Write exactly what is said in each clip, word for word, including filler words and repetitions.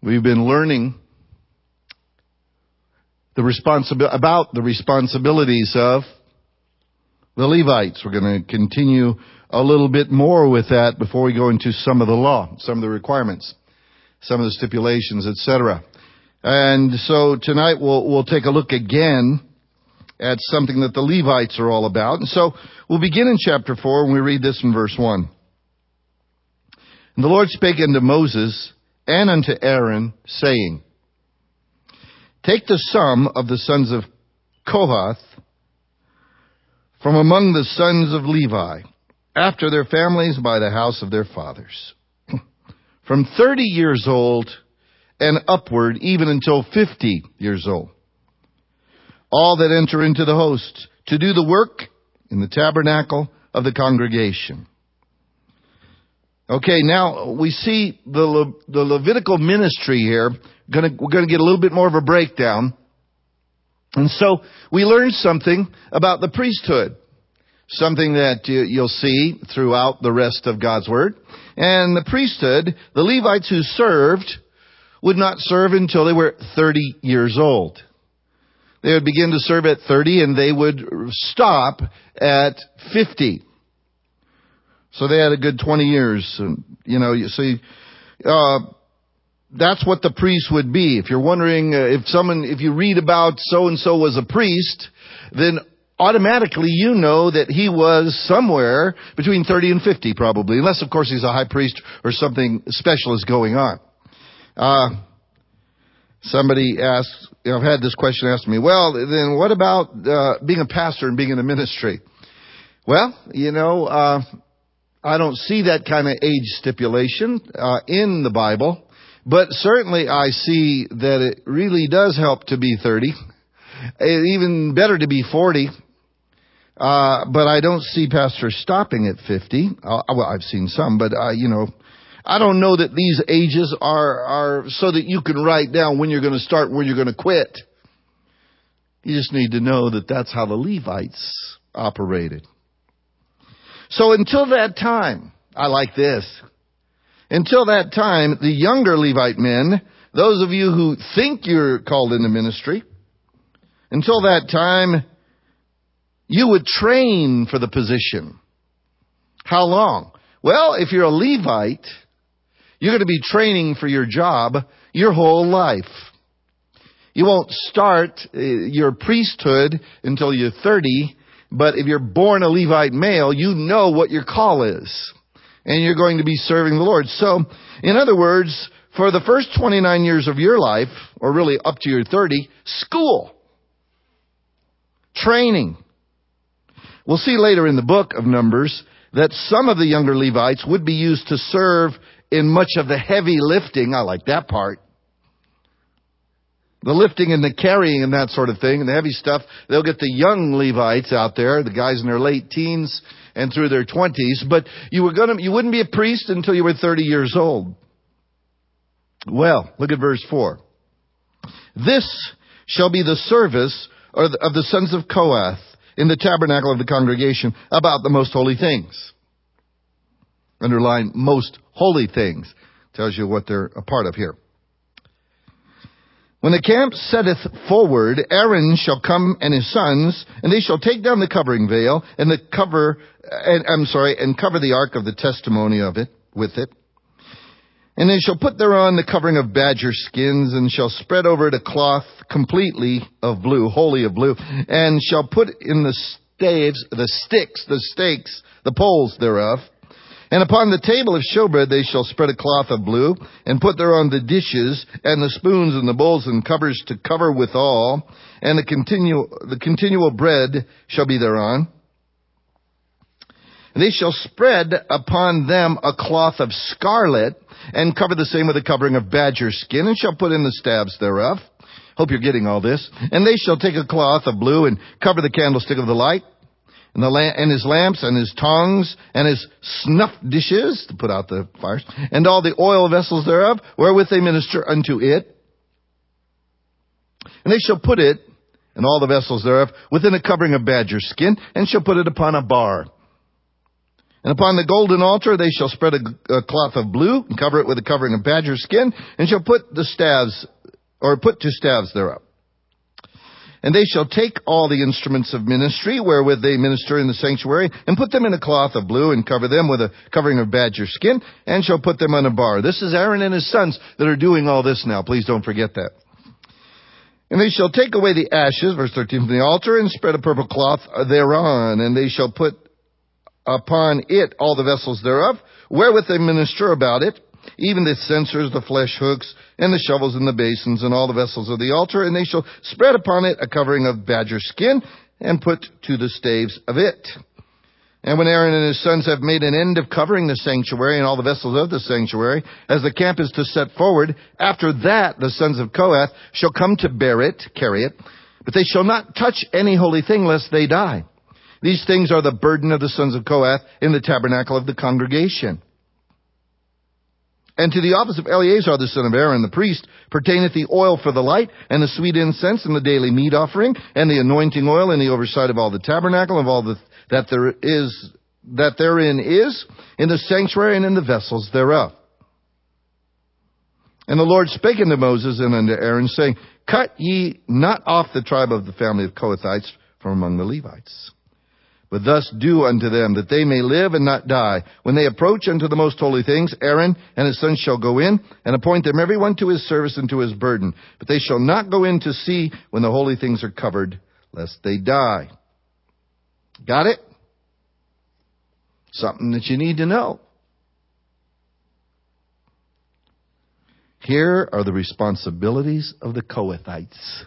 We've been learning the responsibi- about the responsibilities of the Levites. We're going to continue a little bit more with that before we go into some of the law, some of the requirements, some of the stipulations, et cetera. And so tonight we'll, we'll take a look again at something that the Levites are all about. And so we'll begin in chapter four, and we read this in verse one. And the Lord spake unto Moses and unto Aaron, saying, Take the sum of the sons of Kohath from among the sons of Levi, after their families by the house of their fathers, from thirty years old and upward, even until fifty years old, all that enter into the host, to do the work in the tabernacle of the congregation. Okay, now we see the Le- the Levitical ministry here. Gonna, we're going to get a little bit more of a breakdown. And so we learned something about the priesthood, something that you, you'll see throughout the rest of God's Word. And the priesthood, the Levites who served, would not serve until they were thirty years old. They would begin to serve at thirty, and they would stop at fifty. So they had a good twenty years. And, you know, you see, uh, that's what the priest would be. If you're wondering uh, if someone, if you read about so-and-so was a priest, then automatically you know that he was somewhere between thirty and fifty probably. Unless, of course, he's a high priest or something special is going on. Uh, somebody asked, you know, I've had this question asked me, well, then what about uh, being a pastor and being in the ministry? Well, you know, uh, I don't see that kind of age stipulation uh, in the Bible, but certainly I see that it really does help to be thirty. Even better to be forty. Uh, but I don't see pastors stopping at fifty. Uh, well, I've seen some, but, uh, you know, I don't know that these ages are, are so that you can write down when you're going to start and when you're going to quit. You just need to know that that's how the Levites operated. So until that time, I like this. Until that time, the younger Levite men, those of you who think you're called into ministry, until that time, you would train for the position. How long? Well, if you're a Levite, you're going to be training for your job your whole life. You won't start your priesthood until you're thirty, but if you're born a Levite male, you know what your call is. And you're going to be serving the Lord. So, in other words, for the first twenty-nine years of your life, or really up to your thirty, school. Training. We'll see later in the book of Numbers that some of the younger Levites would be used to serve in much of the heavy lifting. I like that part. The lifting and the carrying and that sort of thing, and the heavy stuff. They'll get the young Levites out there, the guys in their late teens and through their twenties. But you were gonna, you wouldn't be a priest until you were thirty years old. Well, look at verse four. This shall be the service of the sons of Kohath in the tabernacle of the congregation about the most holy things. Underline most holy things. Tells you what they're a part of here. When the camp setteth forward, Aaron shall come and his sons, and they shall take down the covering veil and the cover, and, I'm sorry, and cover the ark of the testimony of it, with it. And they shall put thereon the covering of badger skins, and shall spread over it a cloth completely of blue, wholly of blue, and shall put in the staves, the sticks, the stakes, the poles thereof. And upon the table of showbread they shall spread a cloth of blue, and put thereon the dishes, and the spoons, and the bowls, and covers to cover withal, and the continual, the continual bread shall be thereon. And they shall spread upon them a cloth of scarlet, and cover the same with a covering of badger skin, and shall put in the staves thereof. Hope you're getting all this. And they shall take a cloth of blue, and cover the candlestick of the light, and, the la- and his lamps, and his tongs, and his snuff dishes, to put out the fires, and all the oil vessels thereof, wherewith they minister unto it. And they shall put it, and all the vessels thereof, within a covering of badger skin, and shall put it upon a bar. And upon the golden altar they shall spread a, a cloth of blue, and cover it with a covering of badger skin, and shall put the staves, or put two staves thereof. And they shall take all the instruments of ministry wherewith they minister in the sanctuary, and put them in a cloth of blue, and cover them with a covering of badger skin, and shall put them on a bar. This is Aaron and his sons that are doing all this now. Please don't forget that. And they shall take away the ashes, verse thirteen, from the altar, and spread a purple cloth thereon. And they shall put upon it all the vessels thereof, wherewith they minister about it, even the censers, the flesh hooks, and the shovels, and the basins, and all the vessels of the altar. And they shall spread upon it a covering of badger skin, and put to the staves of it. And when Aaron and his sons have made an end of covering the sanctuary and all the vessels of the sanctuary, as the camp is to set forward, after that the sons of Kohath shall come to bear it, carry it, but they shall not touch any holy thing lest they die. These things are the burden of the sons of Kohath in the tabernacle of the congregation. And to the office of Eleazar the son of Aaron the priest pertaineth the oil for the light, and the sweet incense, and the daily meat offering, and the anointing oil, and the oversight of all the tabernacle, of all the, that there is, that therein is, in the sanctuary and in the vessels thereof. And the Lord spake unto Moses and unto Aaron, saying, Cut ye not off the tribe of the family of Kohathites from among the Levites. But thus do unto them, that they may live and not die. When they approach unto the most holy things, Aaron and his sons shall go in, and appoint them every one to his service and to his burden. But they shall not go in to see when the holy things are covered, lest they die. Got it? Something that you need to know. Here are the responsibilities of the Kohathites.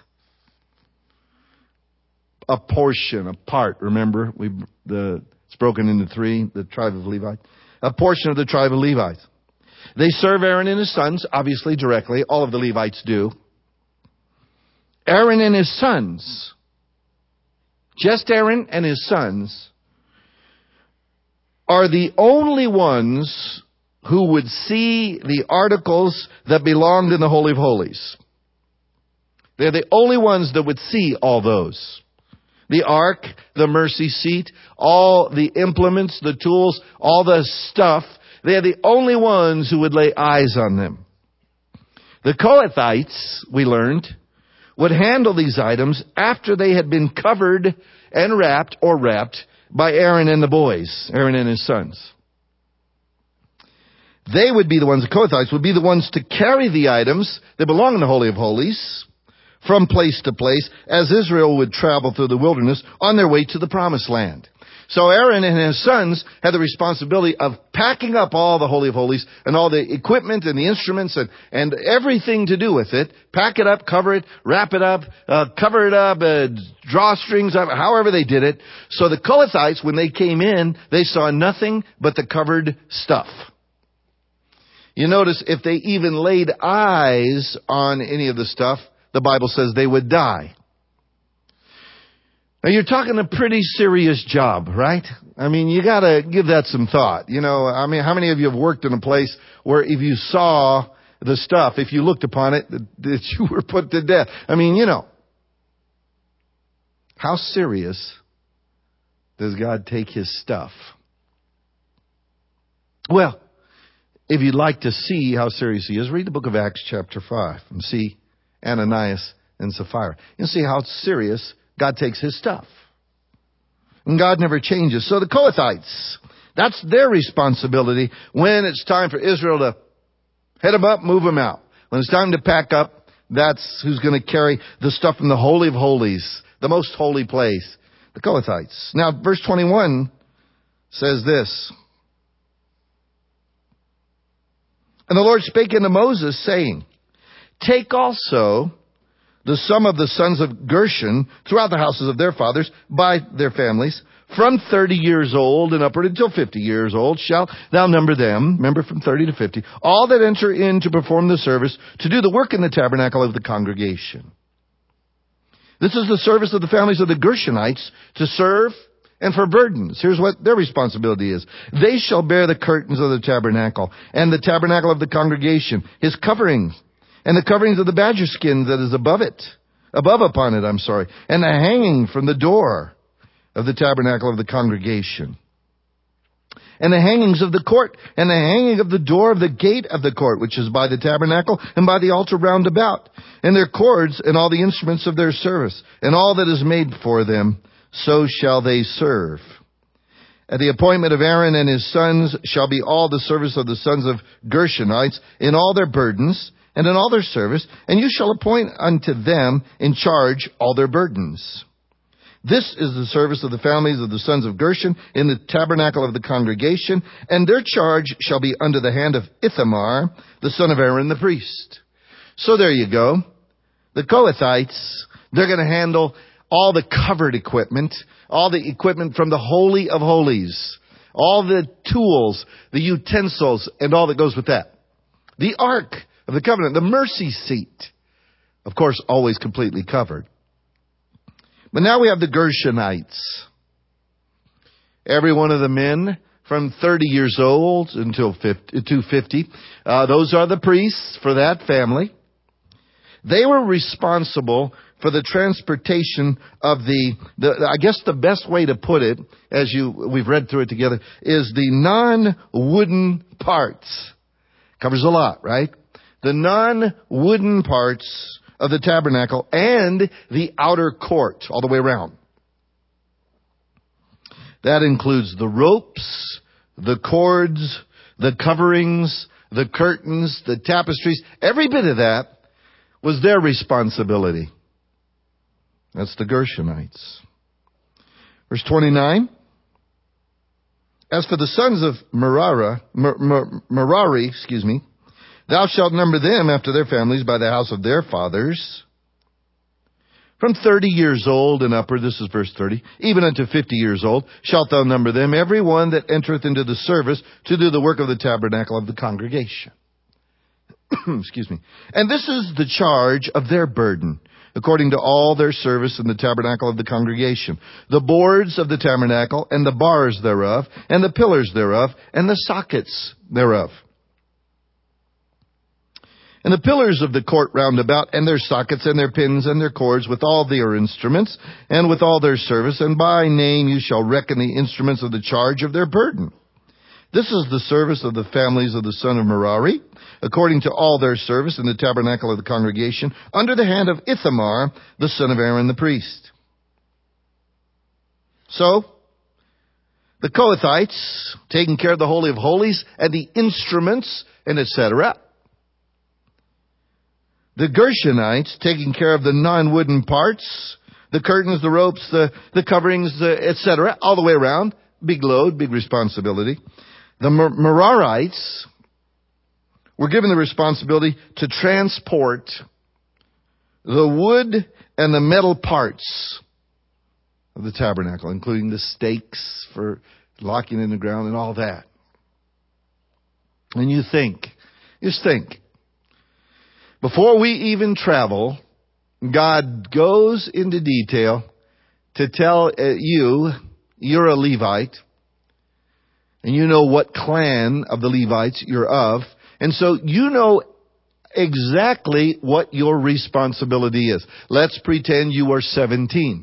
A portion, a part, remember, we the it's broken into three, the tribe of Levi. A portion of the tribe of Levites. They serve Aaron and his sons, obviously, directly. All of the Levites do. Aaron and his sons, just Aaron and his sons, are the only ones who would see the articles that belonged in the Holy of Holies. They're the only ones that would see all those. The ark, the mercy seat, all the implements, the tools, all the stuff. They're the only ones who would lay eyes on them. The Kohathites, we learned, would handle these items after they had been covered and wrapped or wrapped by Aaron and the boys, Aaron and his sons. They would be the ones, the Kohathites would be the ones to carry the items that belong in the Holy of Holies from place to place as Israel would travel through the wilderness on their way to the promised land. So Aaron and his sons had the responsibility of packing up all the Holy of Holies and all the equipment and the instruments and, and everything to do with it. Pack it up, cover it, wrap it up, uh, cover it up, uh, draw strings up, however they did it. So the Kohathites, when they came in, they saw nothing but the covered stuff. You notice if they even laid eyes on any of the stuff, the Bible says they would die. Now you're talking a pretty serious job, right? I mean, you gotta give that some thought. You know, I mean, how many of you have worked in a place where if you saw the stuff, if you looked upon it, that you were put to death? I mean, you know, how serious does God take His stuff? Well, if you'd like to see how serious He is, read the book of Acts chapter five and see Ananias and Sapphira. You'll see how serious God takes His stuff. And God never changes. So the Kohathites, that's their responsibility when it's time for Israel to head them up, move them out. When it's time to pack up, that's who's going to carry the stuff from the Holy of Holies, the most holy place, the Kohathites. Now, verse twenty-one says this. And the Lord spake unto Moses, saying, Take also the sum of the sons of Gershon throughout the houses of their fathers by their families, from thirty years old and upward until fifty years old, shalt thou number them, remember from thirty to fifty, all that enter in to perform the service, to do the work in the tabernacle of the congregation. This is the service of the families of the Gershonites, to serve and for burdens. Here's what their responsibility is. They shall bear the curtains of the tabernacle, and the tabernacle of the congregation, his coverings, and the coverings of the badger skin that is above it, above upon it, I'm sorry, and the hanging from the door of the tabernacle of the congregation. And the hangings of the court, and the hanging of the door of the gate of the court, which is by the tabernacle, and by the altar round about, and their cords, and all the instruments of their service, and all that is made for them, so shall they serve. At the appointment of Aaron and his sons shall be all the service of the sons of Gershonites, in all their burdens, and in all their service, and you shall appoint unto them in charge all their burdens. This is the service of the families of the sons of Gershon in the tabernacle of the congregation, and their charge shall be under the hand of Ithamar, the son of Aaron the priest. So there you go. The Kohathites, they're going to handle all the covered equipment, all the equipment from the Holy of Holies, all the tools, the utensils, and all that goes with that. The Ark of the Covenant, the mercy seat, of course, always completely covered. But now we have the Gershonites. Every one of the men from thirty years old until two fifty, uh, those are the priests for that family. They were responsible for the transportation of the, the, I guess the best way to put it, as you we've read through it together, is the non-wooden parts. Covers a lot, right? The non-wooden parts of the tabernacle and the outer court all the way around. That includes the ropes, the cords, the coverings, the curtains, the tapestries. Every bit of that was their responsibility. That's the Gershonites. Verse twenty-nine. As for the sons of Merari, Mer, Mer, Merari, excuse me, thou shalt number them after their families by the house of their fathers. From thirty years old and upward, this is verse thirty, even unto fifty years old, shalt thou number them, every one that entereth into the service to do the work of the tabernacle of the congregation. Excuse me. And this is the charge of their burden, according to all their service in the tabernacle of the congregation. The boards of the tabernacle, and the bars thereof, and the pillars thereof, and the sockets thereof. And the pillars of the court round about, and their sockets, and their pins, and their cords, with all their instruments, and with all their service, and by name you shall reckon the instruments of the charge of their burden. This is the service of the families of the son of Merari, according to all their service in the tabernacle of the congregation, under the hand of Ithamar, the son of Aaron the priest. So, the Kohathites, taking care of the Holy of Holies, and the instruments, and et cetera. The Gershonites, taking care of the non-wooden parts, the curtains, the ropes, the, the coverings, et cetera, all the way around. Big load, big responsibility. The Mer- Merarites were given the responsibility to transport the wood and the metal parts of the tabernacle, including the stakes for locking in the ground and all that. And you think, just think, before we even travel, God goes into detail to tell you, you're a Levite, and you know what clan of the Levites you're of, and so you know exactly what your responsibility is. Let's pretend you are seventeen.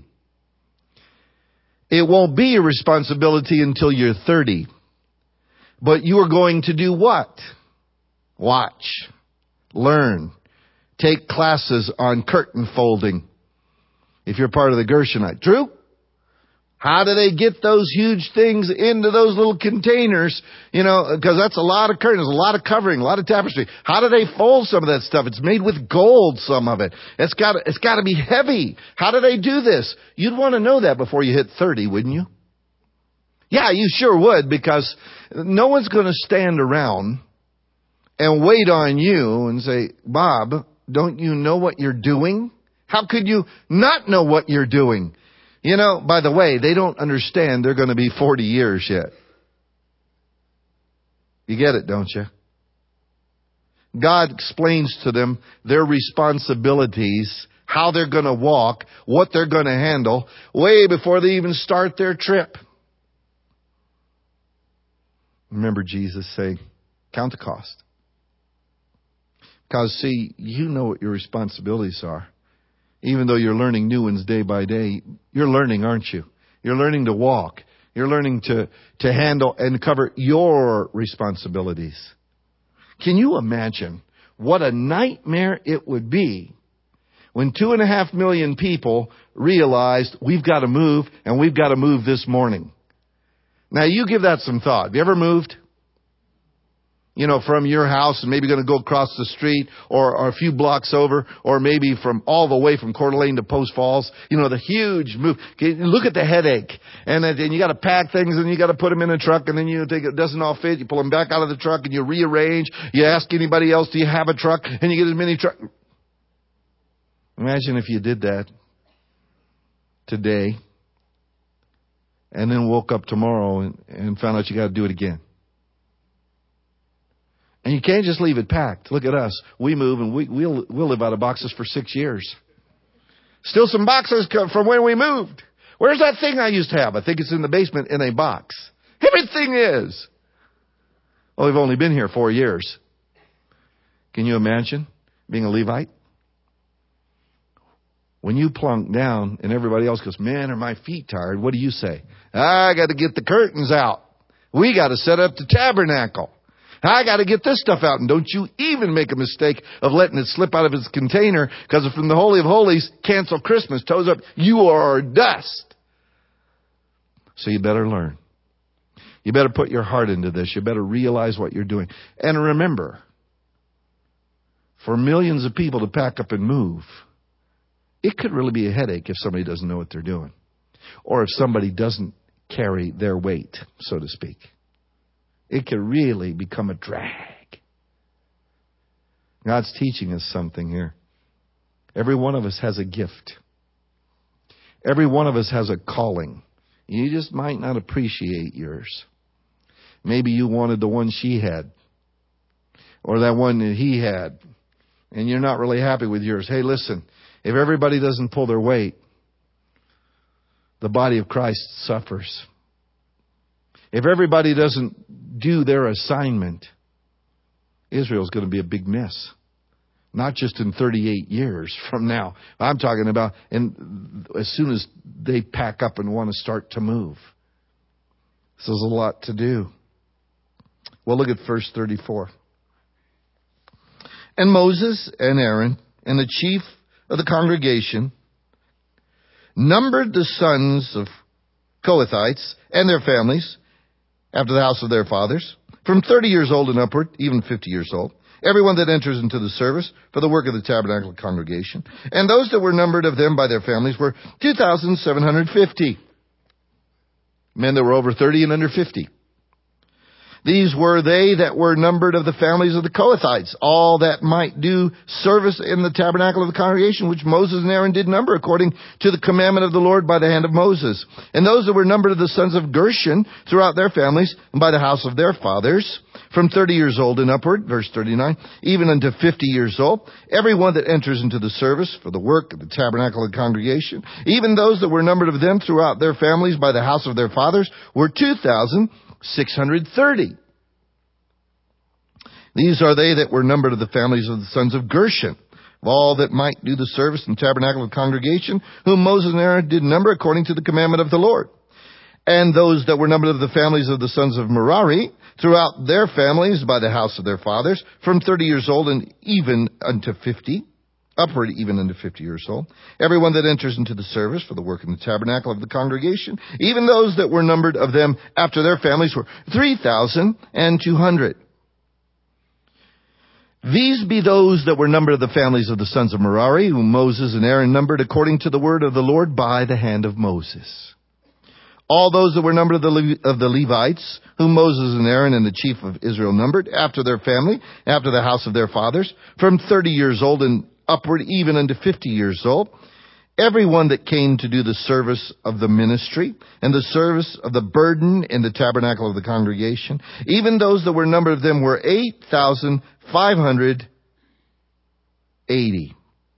It won't be your responsibility until you're thirty. But you are going to do what? Watch, learn, take classes on curtain folding. If you're part of the Gershonite. True? How do they get those huge things into those little containers? You know, because that's a lot of curtains, a lot of covering, a lot of tapestry. How do they fold some of that stuff? It's made with gold, some of it. It's got, it's got to be heavy. How do they do this? You'd want to know that before you hit thirty, wouldn't you? Yeah, you sure would, because no one's going to stand around and wait on you and say, Bob, don't you know what you're doing? How could you not know what you're doing? You know, by the way, they don't understand they're going to be forty years yet. You get it, don't you? God explains to them their responsibilities, how they're going to walk, what they're going to handle, way before they even start their trip. Remember Jesus saying, count the cost. Because, see, you know what your responsibilities are. Even though you're learning new ones day by day, you're learning, aren't you? You're learning to walk. You're learning to, to handle and cover your responsibilities. Can you imagine what a nightmare it would be when two and a half million people realized we've got to move and we've got to move this morning? Now you give that some thought. Have you ever moved? You know, from your house and maybe going to go across the street or, or a few blocks over, or maybe from all the way from Coeur d'Alene to Post Falls. You know, the huge move. Okay, look at the headache. And then you got to pack things and you got to put them in a truck, and then you think it doesn't all fit. You pull them back out of the truck and you rearrange. You ask anybody else, do you have a truck? And you get as many trucks. Imagine if you did that today and then woke up tomorrow and, and found out you got to do it again. And you can't just leave it packed. Look at us. We move and we, we'll, we'll live out of boxes for six years. Still some boxes come from when we moved. Where's that thing I used to have? I think it's in the basement in a box. Everything is. Well, we've only been here four years. Can you imagine being a Levite? When you plunk down and everybody else goes, man, are my feet tired? What do you say? I got to get the curtains out. We got to set up the tabernacle. I got to get this stuff out. And don't you even make a mistake of letting it slip out of its container, because from the Holy of Holies, cancel Christmas, toes up, you are dust. So you better learn. You better put your heart into this. You better realize what you're doing. And remember, for millions of people to pack up and move, it could really be a headache if somebody doesn't know what they're doing, or if somebody doesn't carry their weight, so to speak. It can really become a drag. God's teaching us something here. Every one of us has a gift. Every one of us has a calling. You just might not appreciate yours. Maybe you wanted the one she had, or that one that he had, and you're not really happy with yours. Hey, listen, if everybody doesn't pull their weight, the body of Christ suffers. If everybody doesn't do their assignment, Israel's going to be a big mess. Not just in thirty-eight years from now. I'm talking about and as soon as they pack up and want to start to move. So there's a lot to do. Well, look at verse thirty-four. And Moses and Aaron and the chief of the congregation numbered the sons of Kohathites and their families after the house of their fathers, from thirty years old and upward, even fifty years old, everyone that enters into the service for the work of the tabernacle congregation. And those that were numbered of them by their families were two thousand seven hundred fifty. Men that were over thirty and under fifty. These were they that were numbered of the families of the Kohathites, all that might do service in the tabernacle of the congregation, which Moses and Aaron did number according to the commandment of the Lord by the hand of Moses. And those that were numbered of the sons of Gershon throughout their families and by the house of their fathers, from thirty years old and upward, verse thirty-nine, even unto fifty years old, every one that enters into the service for the work of the tabernacle of the congregation, even those that were numbered of them throughout their families by the house of their fathers, were two thousand six hundred thirty. These are they that were numbered of the families of the sons of Gershon, of all that might do the service in the tabernacle of the congregation, whom Moses and Aaron did number according to the commandment of the Lord. And those that were numbered of the families of the sons of Merari, throughout their families by the house of their fathers, from thirty years old and even unto fifty, upward even unto fifty years old, everyone that enters into the service for the work in the tabernacle of the congregation, even those that were numbered of them after their families were three thousand two hundred. These be those that were numbered of the families of the sons of Merari, whom Moses and Aaron numbered according to the word of the Lord by the hand of Moses. All those that were numbered of the, Le- of the Levites, whom Moses and Aaron and the chief of Israel numbered, after their family, after the house of their fathers, from thirty years old and upward even unto fifty years old, everyone that came to do the service of the ministry and the service of the burden in the tabernacle of the congregation, even those that were numbered of them were eight thousand five hundred eighty.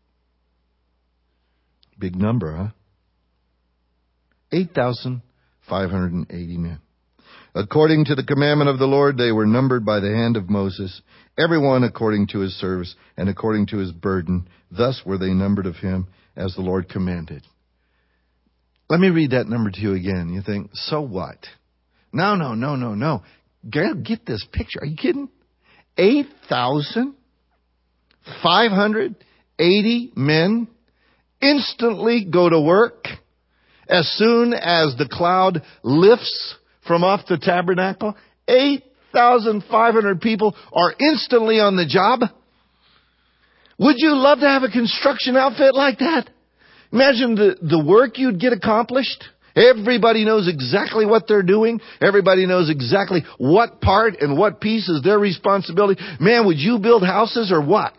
Big number, huh? eight thousand five hundred eighty men. According to the commandment of the Lord, they were numbered by the hand of Moses, everyone according to his service and according to his burden. Thus were they numbered of him as the Lord commanded. Let me read that number to you again. You think, so what? No, no, no, no, no. Get this picture. Are you kidding? eight thousand five hundred eighty men instantly go to work as soon as the cloud lifts from off the tabernacle. eight thousand five hundred people are instantly on the job. Would you love to have a construction outfit like that? Imagine the, the work you'd get accomplished. Everybody knows exactly what they're doing. Everybody knows exactly what part and what piece is their responsibility. Man, would you build houses or what?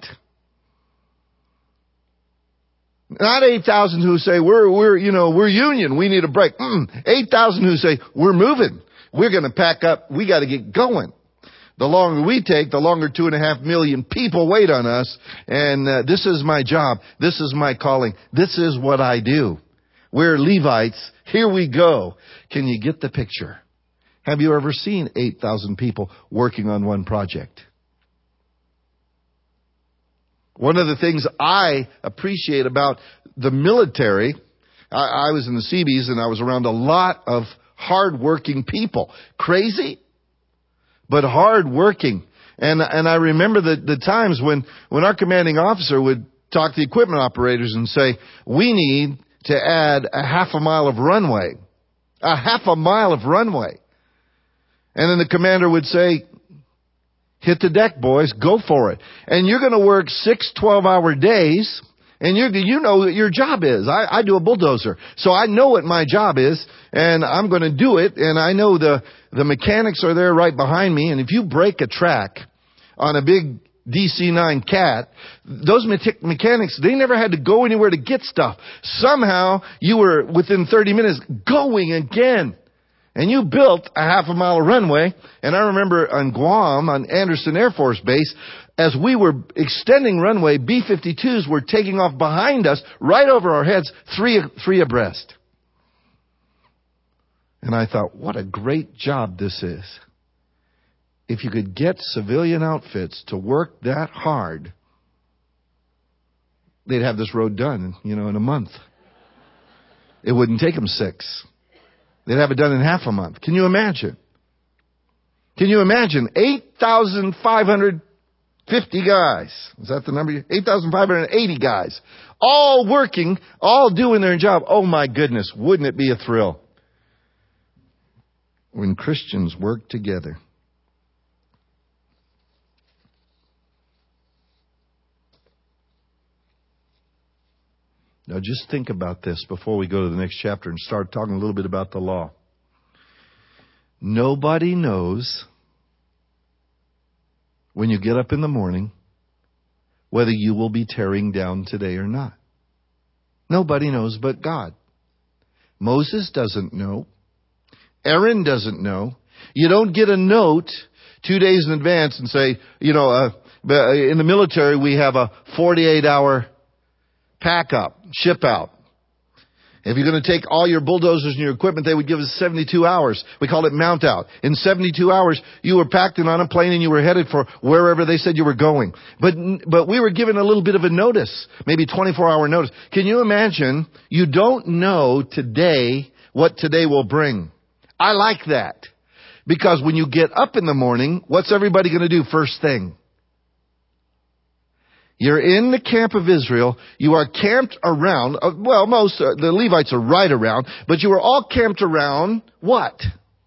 Not eight thousand who say, we're, we're, you know, we're union. We need a break. Mm. eight thousand who say, we're moving. We're going to pack up. We got to get going. The longer we take, the longer two and a half million people wait on us. And uh, this is my job. This is my calling. This is what I do. We're Levites. Here we go. Can you get the picture? Have you ever seen eight thousand people working on one project? One of the things I appreciate about the military, I, I was in the Seabees and I was around a lot of hard-working people. Crazy, but hard-working. And and I remember the, the times when, when our commanding officer would talk to the equipment operators and say, we need to add a half a mile of runway. A half a mile of runway. And then the commander would say, hit the deck, boys. Go for it. And you're going to work six twelve-hour days. And you you know what your job is. I, I do a bulldozer. So I know what my job is. And I'm going to do it. And I know the, the mechanics are there right behind me. And if you break a track on a big D C nine Cat, those me- mechanics, they never had to go anywhere to get stuff. Somehow you were within thirty minutes going again. And you built a half a mile of runway. And I remember on Guam, on Anderson Air Force Base, as we were extending runway, B fifty-twos were taking off behind us, right over our heads, three, three abreast. And I thought, what a great job this is. If you could get civilian outfits to work that hard, they'd have this road done, you know, in a month. It wouldn't take them six. They'd have it done in half a month. Can you imagine? Can you imagine? eight thousand five hundred fifty guys. Is that the number? eight thousand five hundred eighty guys. All working, all doing their job. Oh my goodness, wouldn't it be a thrill? When Christians work together. Now just think about this before we go to the next chapter and start talking a little bit about the law. Nobody knows when you get up in the morning whether you will be tearing down today or not. Nobody knows but God. Moses doesn't know. Aaron doesn't know. You don't get a note two days in advance and say, you know, uh, in the military we have a forty-eight hour pack up, ship out. If you're going to take all your bulldozers and your equipment, they would give us seventy-two hours. We call it mount out. In seventy-two hours, you were packed in on a plane and you were headed for wherever they said you were going. But, but we were given a little bit of a notice, maybe twenty-four hour notice. Can you imagine? You don't know today what today will bring. I like that. Because when you get up in the morning, what's everybody going to do first thing? You're in the camp of Israel. You are camped around, uh, well, most, uh, the Levites are right around, but you are all camped around what?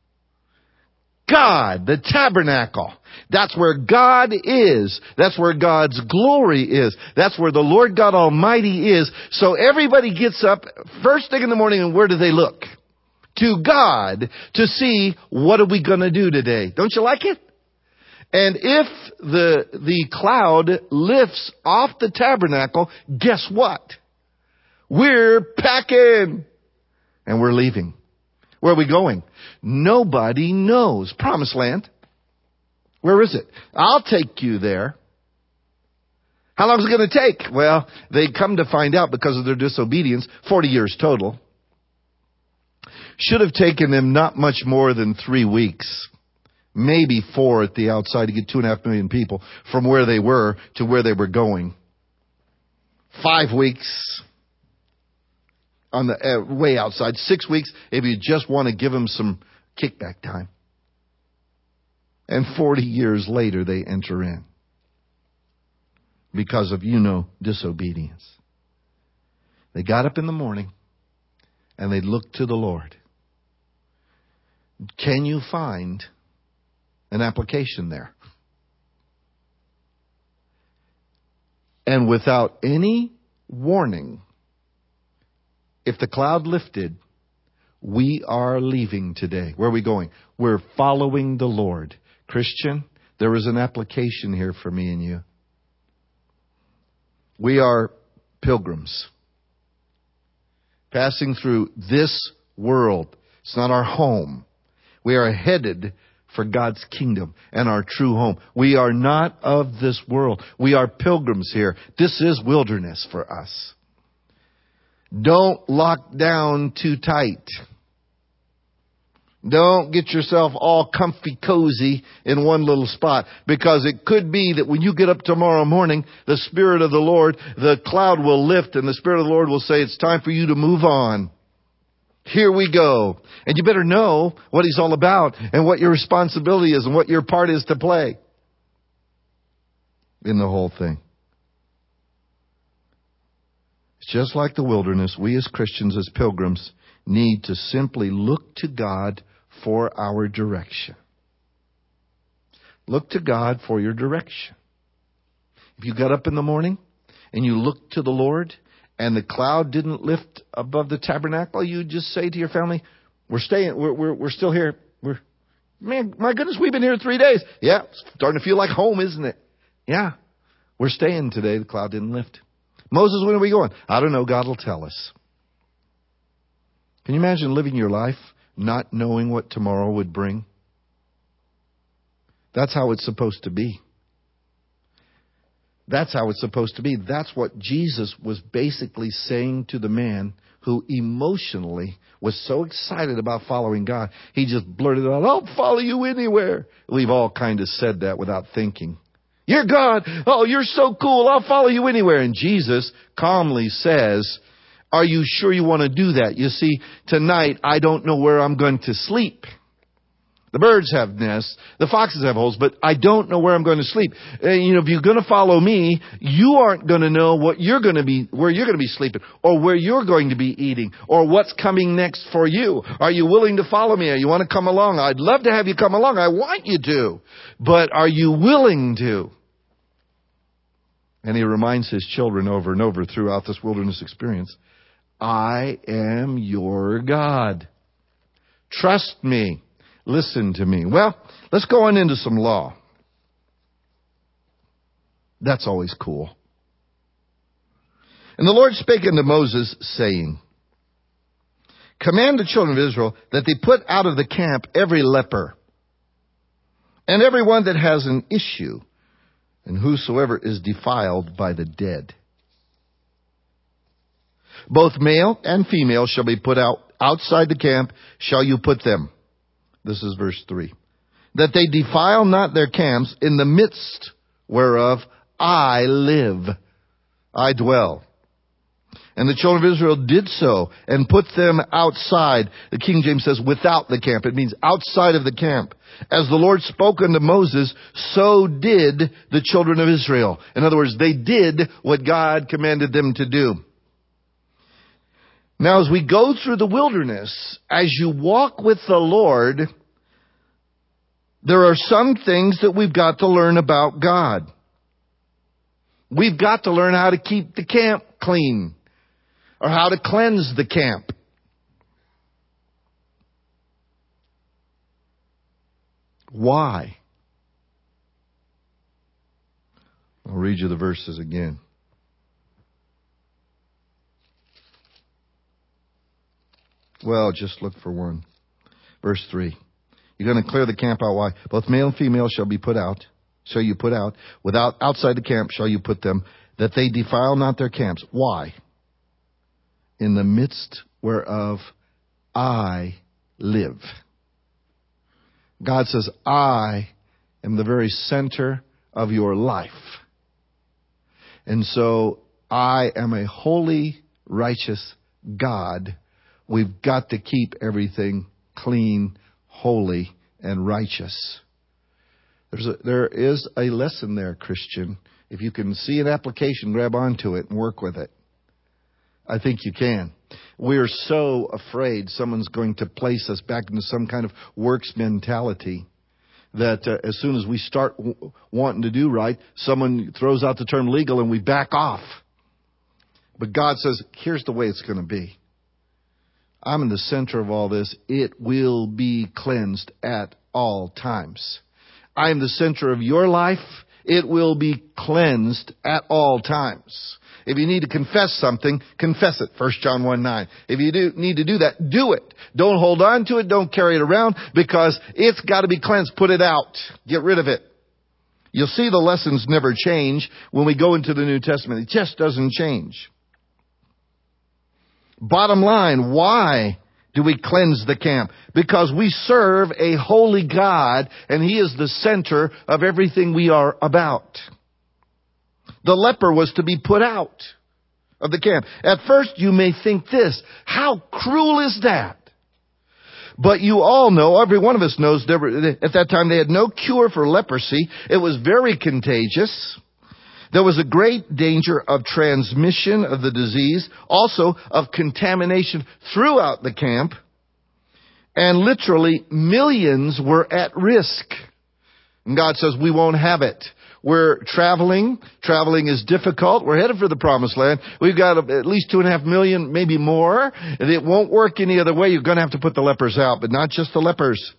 God, the tabernacle. That's where God is. That's where God's glory is. That's where the Lord God Almighty is. So everybody gets up first thing in the morning, and where do they look? To God to see, what are we going to do today? Don't you like it? And if the, the cloud lifts off the tabernacle, guess what? We're packing. And we're leaving. Where are we going? Nobody knows. Promised land. Where is it? I'll take you there. How long is it going to take? Well, they come to find out because of their disobedience, forty years total. Should have taken them not much more than three weeks. Maybe four at the outside to get two and a half million people from where they were to where they were going. Five weeks. on the uh, way outside. Six weeks if you just want to give them some kickback time. And forty years later, they enter in because of, you know, disobedience. They got up in the morning and they looked to the Lord. Can you find an application there? And without any warning, if the cloud lifted, we are leaving today. Where are we going? We're following the Lord. Christian, there is an application here for me and you. We are pilgrims passing through this world. It's not our home. We are headed for God's kingdom and our true home. We are not of this world. We are pilgrims here. This is wilderness for us. Don't lock down too tight. Don't get yourself all comfy cozy in one little spot, because it could be that when you get up tomorrow morning, the Spirit of the Lord, the cloud will lift and the Spirit of the Lord will say, it's time for you to move on. Here we go. And you better know what He's all about and what your responsibility is and what your part is to play in the whole thing. It's just like the wilderness. We as Christians, as pilgrims, need to simply look to God for our direction. Look to God for your direction. If you got up in the morning and you looked to the Lord and the cloud didn't lift above the tabernacle, you just say to your family, we're staying, we're, we're, we're still here. We're, man, my goodness, we've been here three days. Yeah, it's starting to feel like home, isn't it? Yeah, we're staying today. The cloud didn't lift. Moses, when are we going? I don't know. God will tell us. Can you imagine living your life not knowing what tomorrow would bring? That's how it's supposed to be. That's how it's supposed to be. That's what Jesus was basically saying to the man who emotionally was so excited about following God. He just blurted out, I'll follow you anywhere. We've all kind of said that without thinking. You're God. Oh, you're so cool. I'll follow you anywhere. And Jesus calmly says, are you sure you want to do that? You see, tonight I don't know where I'm going to sleep. The birds have nests, the foxes have holes, but I don't know where I'm going to sleep. And, you know, if you're going to follow me, you aren't going to know what you're going to be, where you're going to be sleeping, or where you're going to be eating, or what's coming next for you. Are you willing to follow me? Or you want to come along? I'd love to have you come along. I want you to. But are you willing to? And He reminds His children over and over throughout this wilderness experience, I am your God. Trust me. Listen to me. Well, let's go on into some law. That's always cool. And the Lord spake unto Moses, saying, command the children of Israel that they put out of the camp every leper, and every one that has an issue, and whosoever is defiled by the dead. Both male and female shall be put out outside the camp, shall you put them. This is verse three. That they defile not their camps, in the midst whereof I live, I dwell. And the children of Israel did so, and put them outside. The King James says without the camp. It means outside of the camp. As the Lord spoke unto Moses, so did the children of Israel. In other words, they did what God commanded them to do. Now, as we go through the wilderness, as you walk with the Lord, there are some things that we've got to learn about God. We've got to learn how to keep the camp clean, or how to cleanse the camp. Why? I'll read you the verses again. Well, just look for one. Verse three. You're going to clear the camp out. Why? Both male and female shall be put out. Shall you put out. Without, outside the camp shall you put them, that they defile not their camps. Why? In the midst whereof I live. God says, I am the very center of your life. And so I am a holy, righteous God, we've got to keep everything clean, holy, and righteous. There's a, there is a lesson there, Christian. If you can see an application, grab onto it and work with it. I think you can. We're so afraid someone's going to place us back into some kind of works mentality that uh, as soon as we start w- wanting to do right, someone throws out the term legal and we back off. But God says, here's the way it's going to be. I'm in the center of all this. It will be cleansed at all times. I am the center of your life. It will be cleansed at all times. If you need to confess something, confess it. First John one nine. If you do need to do that, do it. Don't hold on to it. Don't carry it around because it's got to be cleansed. Put it out. Get rid of it. You'll see the lessons never change when we go into the New Testament. It just doesn't change. Bottom line, why do we cleanse the camp? Because we serve a holy God and He is the center of everything we are about. The leper was to be put out of the camp. At first you may think this, how cruel is that? But you all know, every one of us knows, there were, at that time they had no cure for leprosy. It was very contagious. There was a great danger of transmission of the disease, also of contamination throughout the camp. And literally millions were at risk. And God says, we won't have it. We're traveling. Traveling is difficult. We're headed for the promised land. We've got at least two and a half million, maybe more. And it won't work any other way. You're going to have to put the lepers out, but not just the lepers.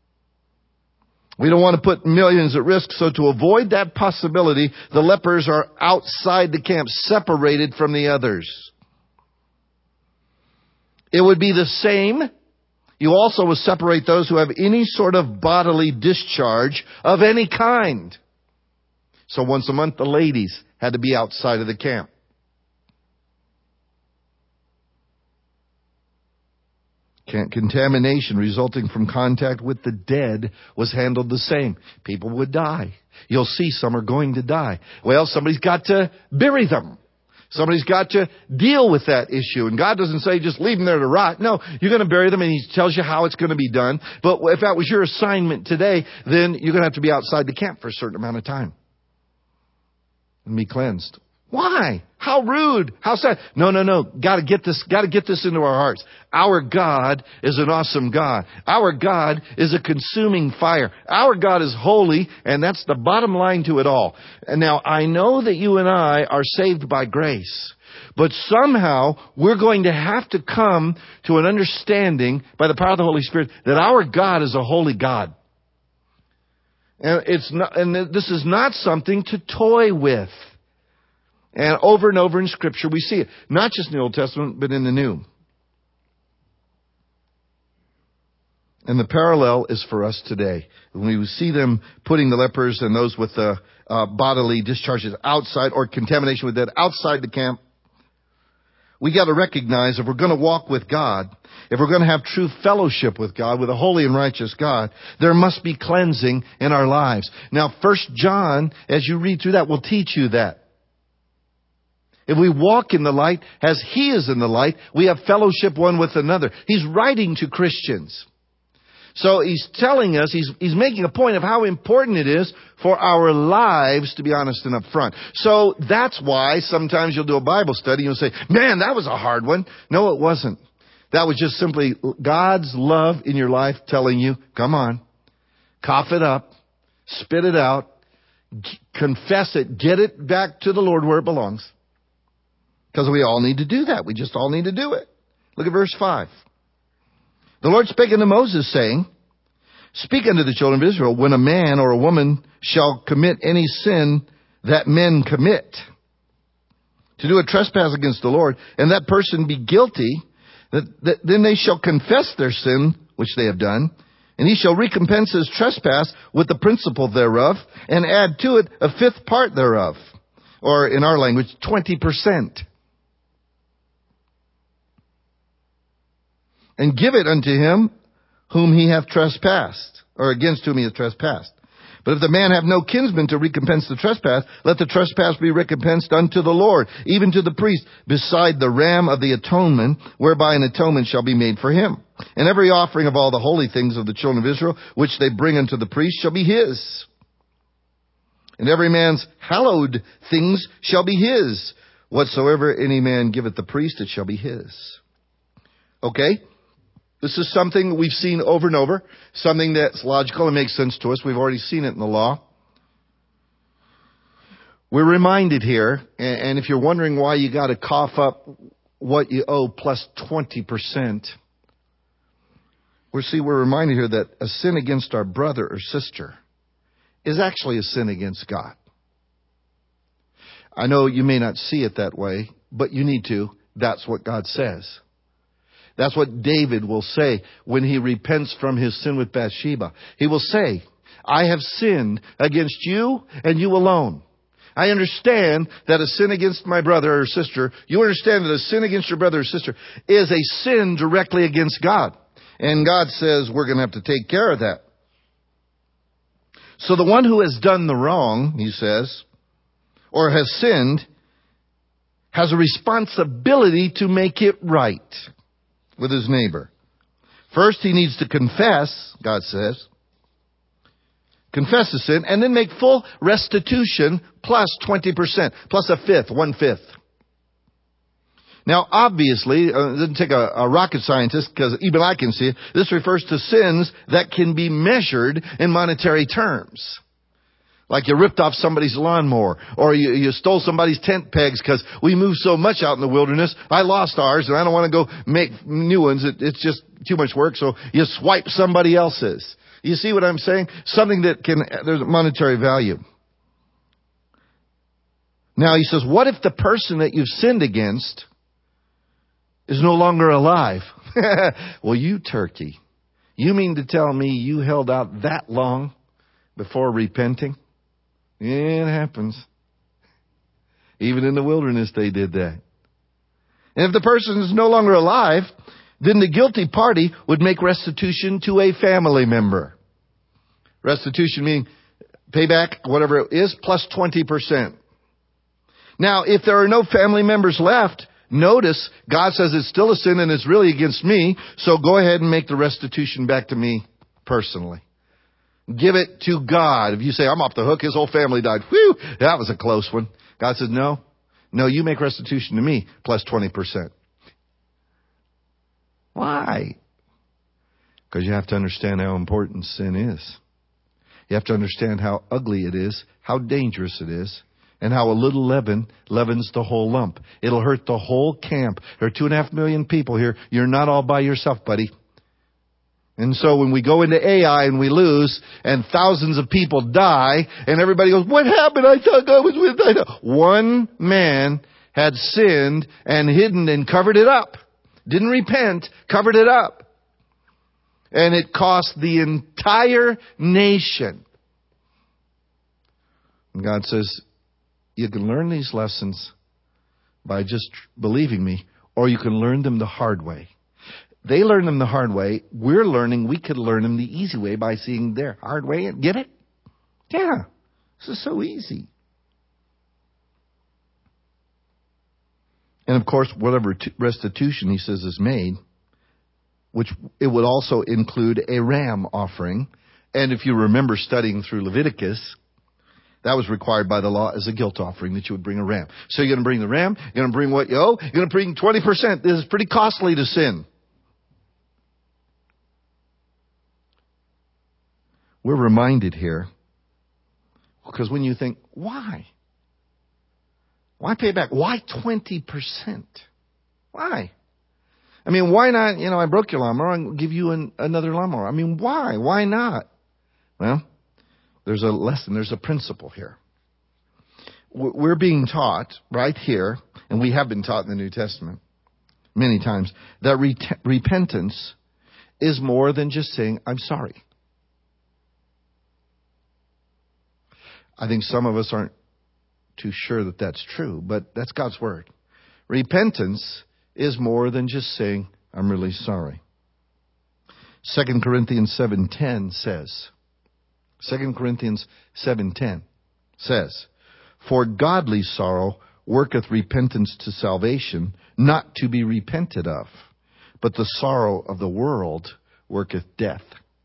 We don't want to put millions at risk, so to avoid that possibility, the lepers are outside the camp, separated from the others. It would be the same. You also would separate those who have any sort of bodily discharge of any kind. So once a month, the ladies had to be outside of the camp. Contamination resulting from contact with the dead was handled the same. People would die. You'll see some are going to die. Well, somebody's got to bury them. Somebody's got to deal with that issue. And God doesn't say just leave them there to rot. No, you're going to bury them and He tells you how it's going to be done. But if that was your assignment today, then you're going to have to be outside the camp for a certain amount of time and be cleansed. Why? How rude. How sad. No, no, no. Gotta get this, gotta get this into our hearts. Our God is an awesome God. Our God is a consuming fire. Our God is holy, and that's the bottom line to it all. And now, I know that you and I are saved by grace. But somehow, we're going to have to come to an understanding by the power of the Holy Spirit that our God is a holy God. And it's not, and this is not something to toy with. And over and over in Scripture we see it. Not just in the Old Testament, but in the New. And the parallel is for us today. When we see them putting the lepers and those with the uh, bodily discharges outside or contamination with that outside the camp, we got to recognize if we're going to walk with God, if we're going to have true fellowship with God, with a holy and righteous God, there must be cleansing in our lives. Now, First John, as you read through that, will teach you that. If we walk in the light as He is in the light, we have fellowship one with another. He's writing to Christians. So He's telling us, He's, he's making a point of how important it is for our lives to be honest and upfront. So that's why sometimes you'll do a Bible study and you'll say, man, that was a hard one. No, it wasn't. That was just simply God's love in your life telling you, come on, cough it up, spit it out, g- confess it, get it back to the Lord where it belongs. Because we all need to do that. We just all need to do it. Look at verse five. The Lord spake unto Moses, saying, speak unto the children of Israel, when a man or a woman shall commit any sin that men commit, to do a trespass against the Lord, and that person be guilty, that, that then they shall confess their sin which they have done, and he shall recompense his trespass with the principal thereof, and add to it a fifth part thereof. Or in our language, twenty percent. And give it unto him whom he hath trespassed, or against whom he hath trespassed. But if the man have no kinsman to recompense the trespass, let the trespass be recompensed unto the Lord, even to the priest, beside the ram of the atonement, whereby an atonement shall be made for him. And every offering of all the holy things of the children of Israel, which they bring unto the priest, shall be his. And every man's hallowed things shall be his. Whatsoever any man giveth the priest, it shall be his. Okay? This is something we've seen over and over. Something that's logical and makes sense to us. We've already seen it in the law. We're reminded here, and if you're wondering why you got to cough up what you owe plus twenty percent, we see we're reminded here that a sin against our brother or sister is actually a sin against God. I know you may not see it that way, but you need to. That's what God says. That's what David will say when he repents from his sin with Bathsheba. He will say, I have sinned against you and you alone. I understand that a sin against my brother or sister, you understand that a sin against your brother or sister is a sin directly against God. And God says we're going to have to take care of that. So the one who has done the wrong, he says, or has sinned, has a responsibility to make it right with his neighbor. First, he needs to confess, God says. Confess the sin, and then make full restitution plus twenty percent, plus a fifth, one-fifth. Now, obviously, uh, it doesn't take a, a rocket scientist, because even I can see it. This refers to sins that can be measured in monetary terms. Like you ripped off somebody's lawnmower, or you, you stole somebody's tent pegs because we move so much out in the wilderness. I lost ours, and I don't want to go make new ones. It, it's just too much work, so you swipe somebody else's. You see what I'm saying? Something that can, there's a monetary value. Now he says, what if the person that you've sinned against is no longer alive? Well, you turkey. You mean to tell me you held out that long before repenting? Yeah, it happens. Even in the wilderness they did that. And if the person is no longer alive, then the guilty party would make restitution to a family member. Restitution meaning payback, whatever it is, plus twenty percent. Now, if there are no family members left, notice God says it's still a sin and it's really against me, so go ahead and make the restitution back to me personally. Give it to God. If you say, I'm off the hook, his whole family died. Whew, that was a close one. God says, no. No, you make restitution to me plus twenty percent. Why? Because you have to understand how important sin is. You have to understand how ugly it is, how dangerous it is, and how a little leaven leavens the whole lump. It'll hurt the whole camp. There are two and a half million people here. You're not all by yourself, buddy. And so when we go into A I and we lose and thousands of people die and everybody goes, what happened? I thought God was with me. One man had sinned and hidden and covered it up. Didn't repent, covered it up. And it cost the entire nation. And God says, you can learn these lessons by just believing me, or you can learn them the hard way. They learn them the hard way. We're learning we could learn them the easy way by seeing their hard way. And get it? Yeah. This is so easy. And of course, whatever restitution he says is made, which it would also include a ram offering. And if you remember studying through Leviticus, that was required by the law as a guilt offering, that you would bring a ram. So you're going to bring the ram, you're going to bring what you owe, you're going to bring twenty percent. This is pretty costly to sin. We're reminded here, because when you think, why? Why pay back? Why twenty percent? Why? I mean, why not, you know, I broke your lawnmower, I'll give you an, another lawnmower. I mean, why? Why not? Well, there's a lesson, there's a principle here. We're being taught right here, and we have been taught in the New Testament many times, that re- repentance is more than just saying, I'm sorry. I think some of us aren't too sure that that's true, but that's God's word. Repentance is more than just saying, I'm really sorry. Second Corinthians seven ten says, Second Corinthians seven ten says, "For godly sorrow worketh repentance to salvation, not to be repented of. But the sorrow of the world worketh death."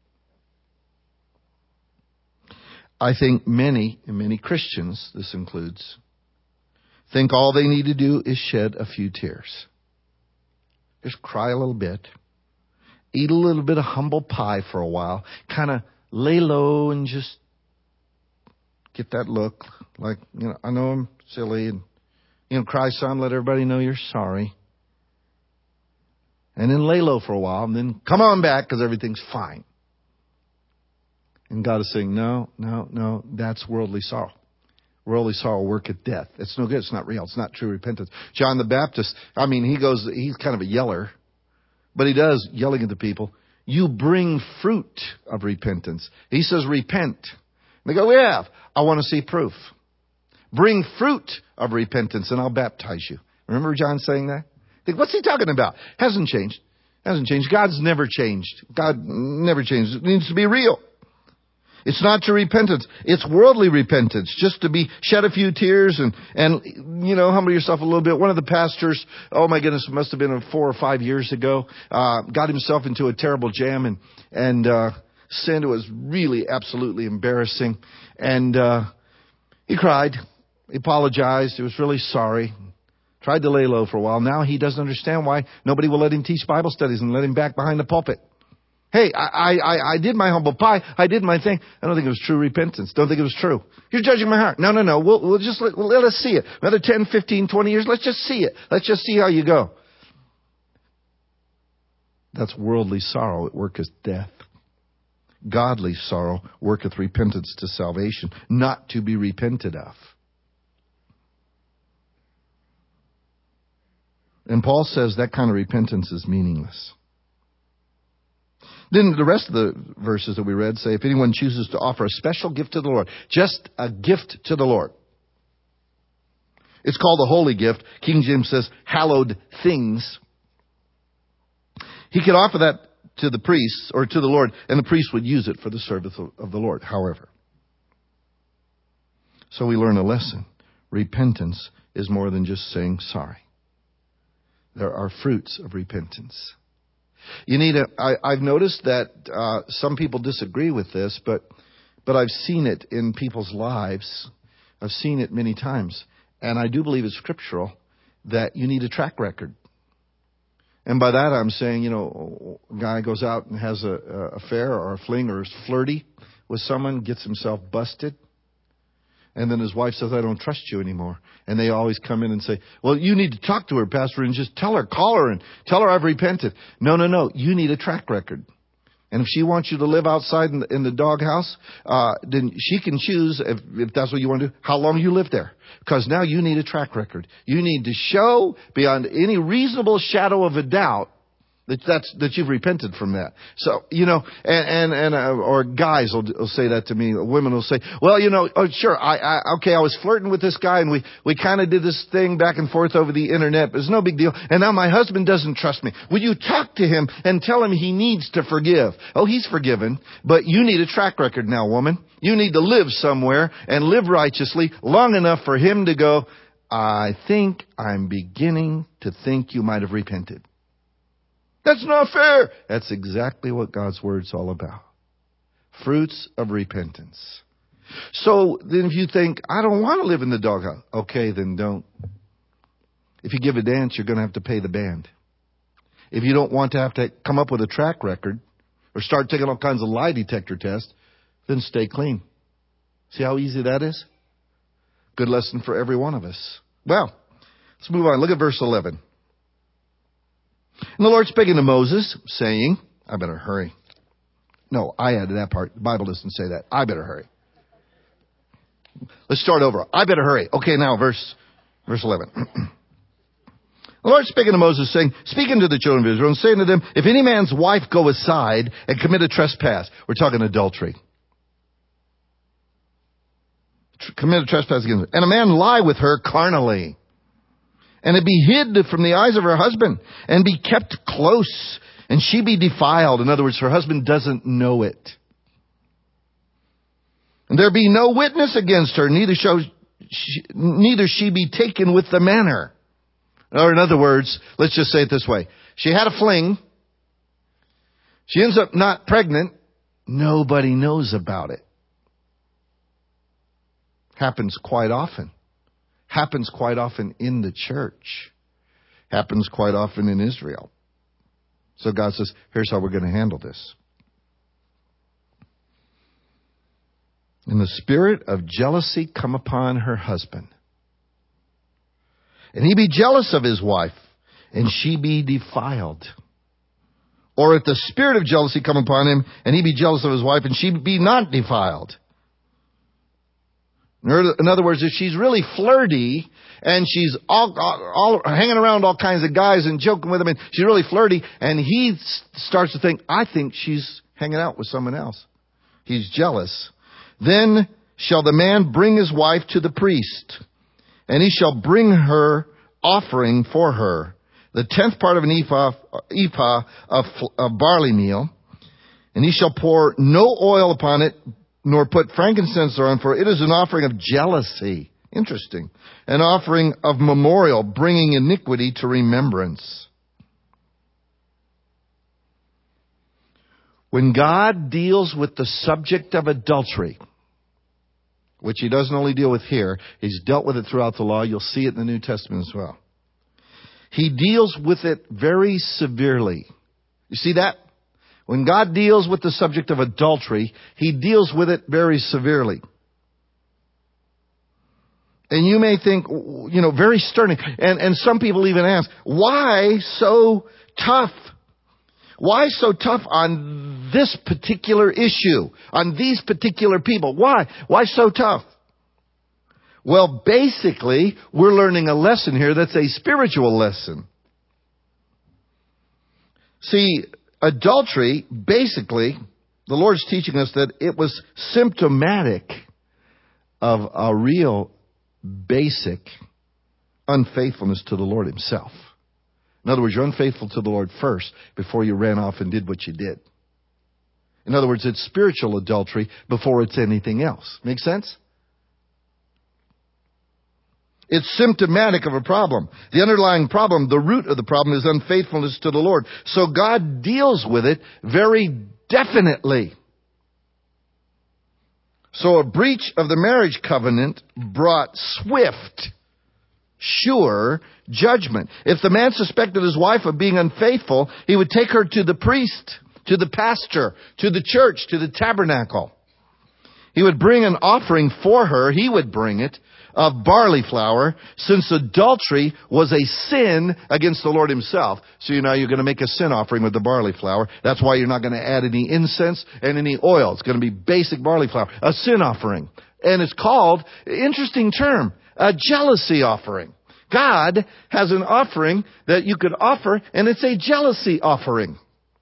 I think many, and many Christians, this includes, think all they need to do is shed a few tears. Just cry a little bit. Eat a little bit of humble pie for a while. Kind of lay low and just get that look like, you know, I know I'm silly. And, you know, cry some, let everybody know you're sorry. And then lay low for a while and then come on back because everything's fine. And God is saying, no, no, no, that's worldly sorrow. Worldly sorrow worketh death. It's no good. It's not real. It's not true repentance. John the Baptist, I mean, he goes, he's kind of a yeller, but he does yelling at the people. You bring fruit of repentance. He says, repent. And they go, we have. I want to see proof. Bring fruit of repentance and I'll baptize you. Remember John saying that? Think, what's he talking about? Hasn't changed. Hasn't changed. God's never changed. God never changed. It needs to be real. It's not to repentance. It's worldly repentance. Just to be shed a few tears and, and, you know, humble yourself a little bit. One of the pastors, oh my goodness, it must have been four or five years ago, uh, got himself into a terrible jam and, and, uh, sinned. It was really absolutely embarrassing. And, uh, he cried. He apologized. He was really sorry. Tried to lay low for a while. Now he doesn't understand why nobody will let him teach Bible studies and let him back behind the pulpit. Hey, I, I, I did my humble pie. I did my thing. I don't think it was true repentance. Don't think it was true. You're judging my heart. No, no, no. We'll, we'll just let, let us see it. Another ten, fifteen, twenty years. Let's just see it. Let's just see how you go. That's worldly sorrow. It worketh death. Godly sorrow worketh repentance to salvation, not to be repented of. And Paul says that kind of repentance is meaningless. Then the rest of the verses that we read say, if anyone chooses to offer a special gift to the Lord, just a gift to the Lord. It's called a holy gift. King James says hallowed things. He could offer that to the priests or to the Lord, and the priest would use it for the service of the Lord, however. So we learn a lesson. Repentance is more than just saying sorry. There are fruits of repentance. You need a, I, I've noticed that uh, some people disagree with this, but but I've seen it in people's lives. I've seen it many times. And I do believe it's scriptural that you need a track record. And by that I'm saying, you know, a guy goes out and has a, a affair or a fling or is flirty with someone, gets himself busted. And then his wife says, I don't trust you anymore. And they always come in and say, well, you need to talk to her, Pastor, and just tell her, call her and tell her I've repented. No, no, no. You need a track record. And if she wants you to live outside in the, in the doghouse, uh, then she can choose, if, if that's what you want to do, how long you live there. Because now you need a track record. You need to show beyond any reasonable shadow of a doubt That that's that you've repented from that. So, you know, and and, and uh, or guys will, will say that to me. Women will say, "Well, you know, oh sure, I, I okay, I was flirting with this guy, and we we kind of did this thing back and forth over the internet. But it's no big deal. And now my husband doesn't trust me. Will you talk to him and tell him he needs to forgive? Oh, he's forgiven, but you need a track record now, woman. You need to live somewhere and live righteously long enough for him to go, I think I'm beginning to think you might have repented." That's not fair. That's exactly what God's Word's all about. Fruits of repentance. So then if you think, I don't want to live in the doghouse. Okay, then don't. If you give a dance, you're going to have to pay the band. If you don't want to have to come up with a track record or start taking all kinds of lie detector tests, then stay clean. See how easy that is? Good lesson for every one of us. Well, let's move on. Look at verse eleven. And the Lord spake unto Moses, saying, I better hurry. No, I added that part. The Bible doesn't say that. I better hurry. Let's start over. I better hurry. Okay, now verse verse eleven. The Lord spake unto Moses, saying, Speak unto the children of Israel, and say unto them, If any man's wife go aside and commit a trespass, we're talking adultery. Commit a trespass against her, and a man lie with her carnally, and it be hid from the eyes of her husband, and be kept close, and she be defiled. In other words, her husband doesn't know it. And there be no witness against her, neither shall she, neither she be taken with the manner. Or in other words, let's just say it this way. She had a fling. She ends up not pregnant. Nobody knows about it. Happens quite often. Happens quite often in the church. Happens quite often in Israel. So God says, here's how we're going to handle this. And the spirit of jealousy come upon her husband. And he be jealous of his wife, and she be defiled. Or if the spirit of jealousy come upon him, and he be jealous of his wife, and she be not defiled. In other words, if she's really flirty, and she's all, all, all hanging around all kinds of guys and joking with them, and she's really flirty, and he starts to think, I think she's hanging out with someone else. He's jealous. Then shall the man bring his wife to the priest, and he shall bring her offering for her, the tenth part of an ephah, ephah of, of barley meal, and he shall pour no oil upon it, nor put frankincense thereon, for it is an offering of jealousy. Interesting. An offering of memorial, bringing iniquity to remembrance. When God deals with the subject of adultery, which he doesn't only deal with here, he's dealt with it throughout the law. You'll see it in the New Testament as well. He deals with it very severely. You see that? When God deals with the subject of adultery, he deals with it very severely. And you may think, you know, very stern. And, and some people even ask, why so tough? Why so tough on this particular issue, on these particular people? Why? Why so tough? Well, basically, we're learning a lesson here that's a spiritual lesson. See, adultery, basically, the Lord's teaching us that it was symptomatic of a real basic unfaithfulness to the Lord himself. In other words, you're unfaithful to the Lord first before you ran off and did what you did. In other words, it's spiritual adultery before it's anything else. Make sense? It's symptomatic of a problem. The underlying problem, the root of the problem, is unfaithfulness to the Lord. So God deals with it very definitely. So a breach of the marriage covenant brought swift, sure judgment. If the man suspected his wife of being unfaithful, he would take her to the priest, to the pastor, to the church, to the tabernacle. He would bring an offering for her. He would bring it of barley flour, since adultery was a sin against the Lord himself. So you know you're going to make a sin offering with the barley flour. That's why you're not going to add any incense and any oil. It's going to be basic barley flour. A sin offering. And it's called, interesting term, a jealousy offering. God has an offering that you could offer, and it's a jealousy offering.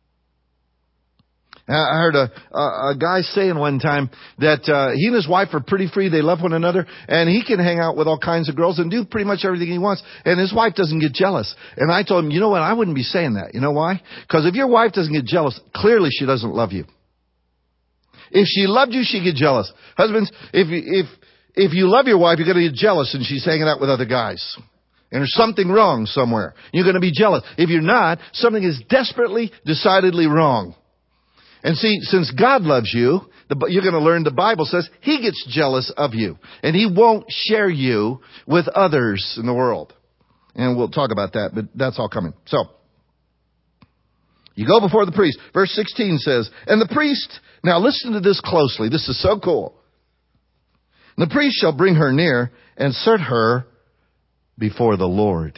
I heard a, a, a guy saying one time that uh, he and his wife are pretty free. They love one another, and he can hang out with all kinds of girls and do pretty much everything he wants, and his wife doesn't get jealous. And I told him, you know what, I wouldn't be saying that. You know why? Because if your wife doesn't get jealous, clearly she doesn't love you. If she loved you, she'd get jealous. Husbands, if if if you love your wife, you're going to get jealous and she's hanging out with other guys. And there's something wrong somewhere. You're going to be jealous. If you're not, something is desperately, decidedly wrong. And see, since God loves you, the, you're going to learn the Bible says he gets jealous of you. And he won't share you with others in the world. And we'll talk about that, but that's all coming. So, you go before the priest. Verse sixteen says, and the priest, now listen to this closely. This is so cool. And the priest shall bring her near and set her before the Lord.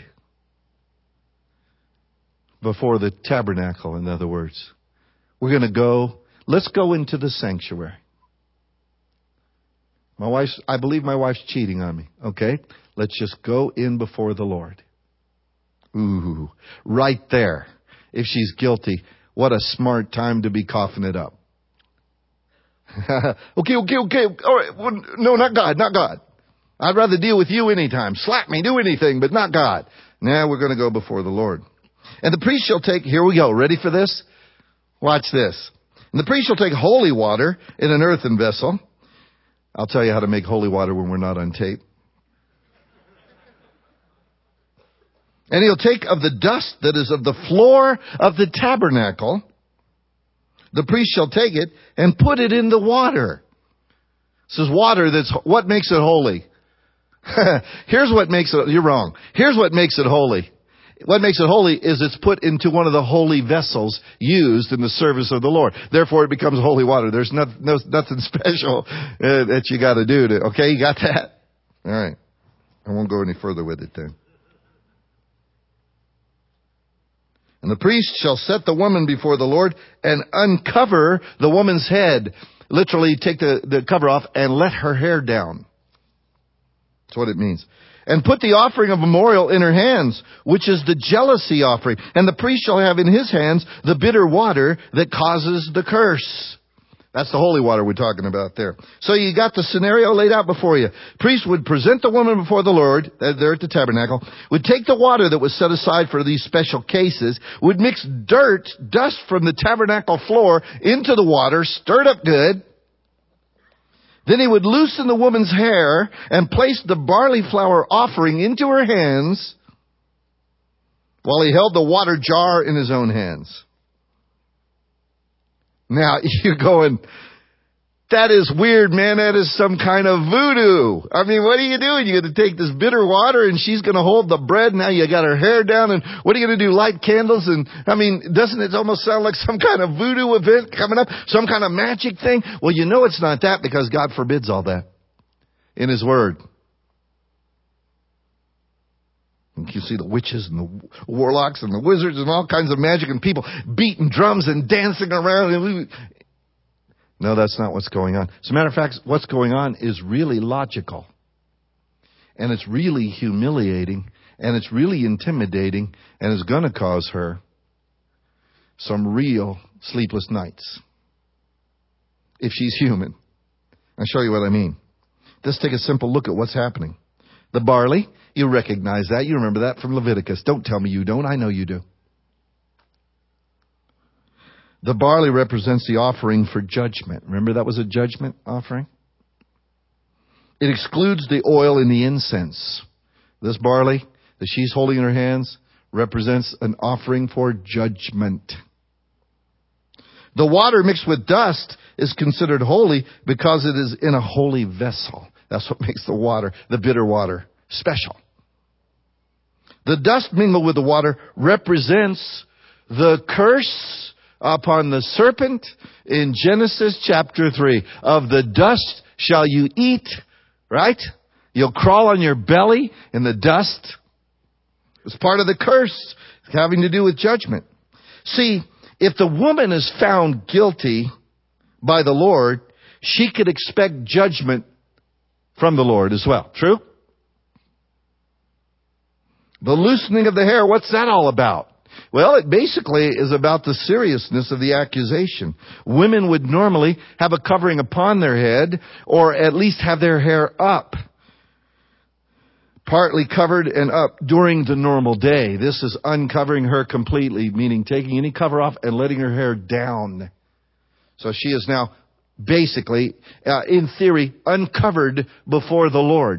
Before the tabernacle, in other words. We're going to go, let's go into the sanctuary. My wife's, I believe my wife's cheating on me. Okay? Let's just go in before the Lord. Ooh, right there. If she's guilty, what a smart time to be coughing it up. okay, okay, okay. All right. Well, no, not God, not God. I'd rather deal with you anytime. Slap me, do anything, but not God. Now we're going to go before the Lord. And the priest shall take, here we go. Ready for this? Watch this. And the priest shall take holy water in an earthen vessel, I'll tell you how to make holy water when we're not on tape. And he'll take of the dust that is of the floor of the tabernacle. The priest shall take it and put it in the water. This is water that's, what makes it holy? Here's what makes it, you're wrong. Here's what makes it holy. What makes it holy is it's put into one of the holy vessels used in the service of the Lord. Therefore, it becomes holy water. There's no, no, nothing special uh, that you got to do to. Okay, you got that? All right. I won't go any further with it then. And the priest shall set the woman before the Lord and uncover the woman's head. Literally, take the, the cover off and let her hair down. That's what it means. And put the offering of memorial in her hands, which is the jealousy offering. And the priest shall have in his hands the bitter water that causes the curse. That's the holy water we're talking about there. So you got the scenario laid out before you. Priest would present the woman before the Lord, there at the tabernacle, would take the water that was set aside for these special cases, would mix dirt, dust from the tabernacle floor into the water, stir it up good. Then he would loosen the woman's hair and place the barley flour offering into her hands while he held the water jar in his own hands. Now, you're going, that is weird, man. That is some kind of voodoo. I mean, what are you doing? You're going to take this bitter water and she's going to hold the bread. Now you got her hair down, and what are you going to do? Light candles? And I mean, doesn't it almost sound like some kind of voodoo event coming up? Some kind of magic thing? Well, you know it's not that, because God forbids all that in His Word. You see the witches and the warlocks and the wizards and all kinds of magic and people beating drums and dancing around. No, that's not what's going on. As a matter of fact, what's going on is really logical. And it's really humiliating. And it's really intimidating. And it's going to cause her some real sleepless nights. If she's human. I'll show you what I mean. Let's take a simple look at what's happening. The barley, you recognize that. You remember that from Leviticus. Don't tell me you don't. I know you do. The barley represents the offering for judgment. Remember that was a judgment offering? It excludes the oil in the incense. This barley that she's holding in her hands represents an offering for judgment. The water mixed with dust is considered holy because it is in a holy vessel. That's what makes the water, the bitter water, special. The dust mingled with the water represents the curse upon the serpent in Genesis chapter three. Of the dust shall you eat, right? You'll crawl on your belly in the dust. It's part of the curse having to do with judgment. See, if the woman is found guilty by the Lord, she could expect judgment from the Lord as well. True? The loosening of the hair, what's that all about? Well, it basically is about the seriousness of the accusation. Women would normally have a covering upon their head, or at least have their hair up. Partly covered and up during the normal day. This is uncovering her completely, meaning taking any cover off and letting her hair down. So she is now basically, uh, in theory, uncovered before the Lord.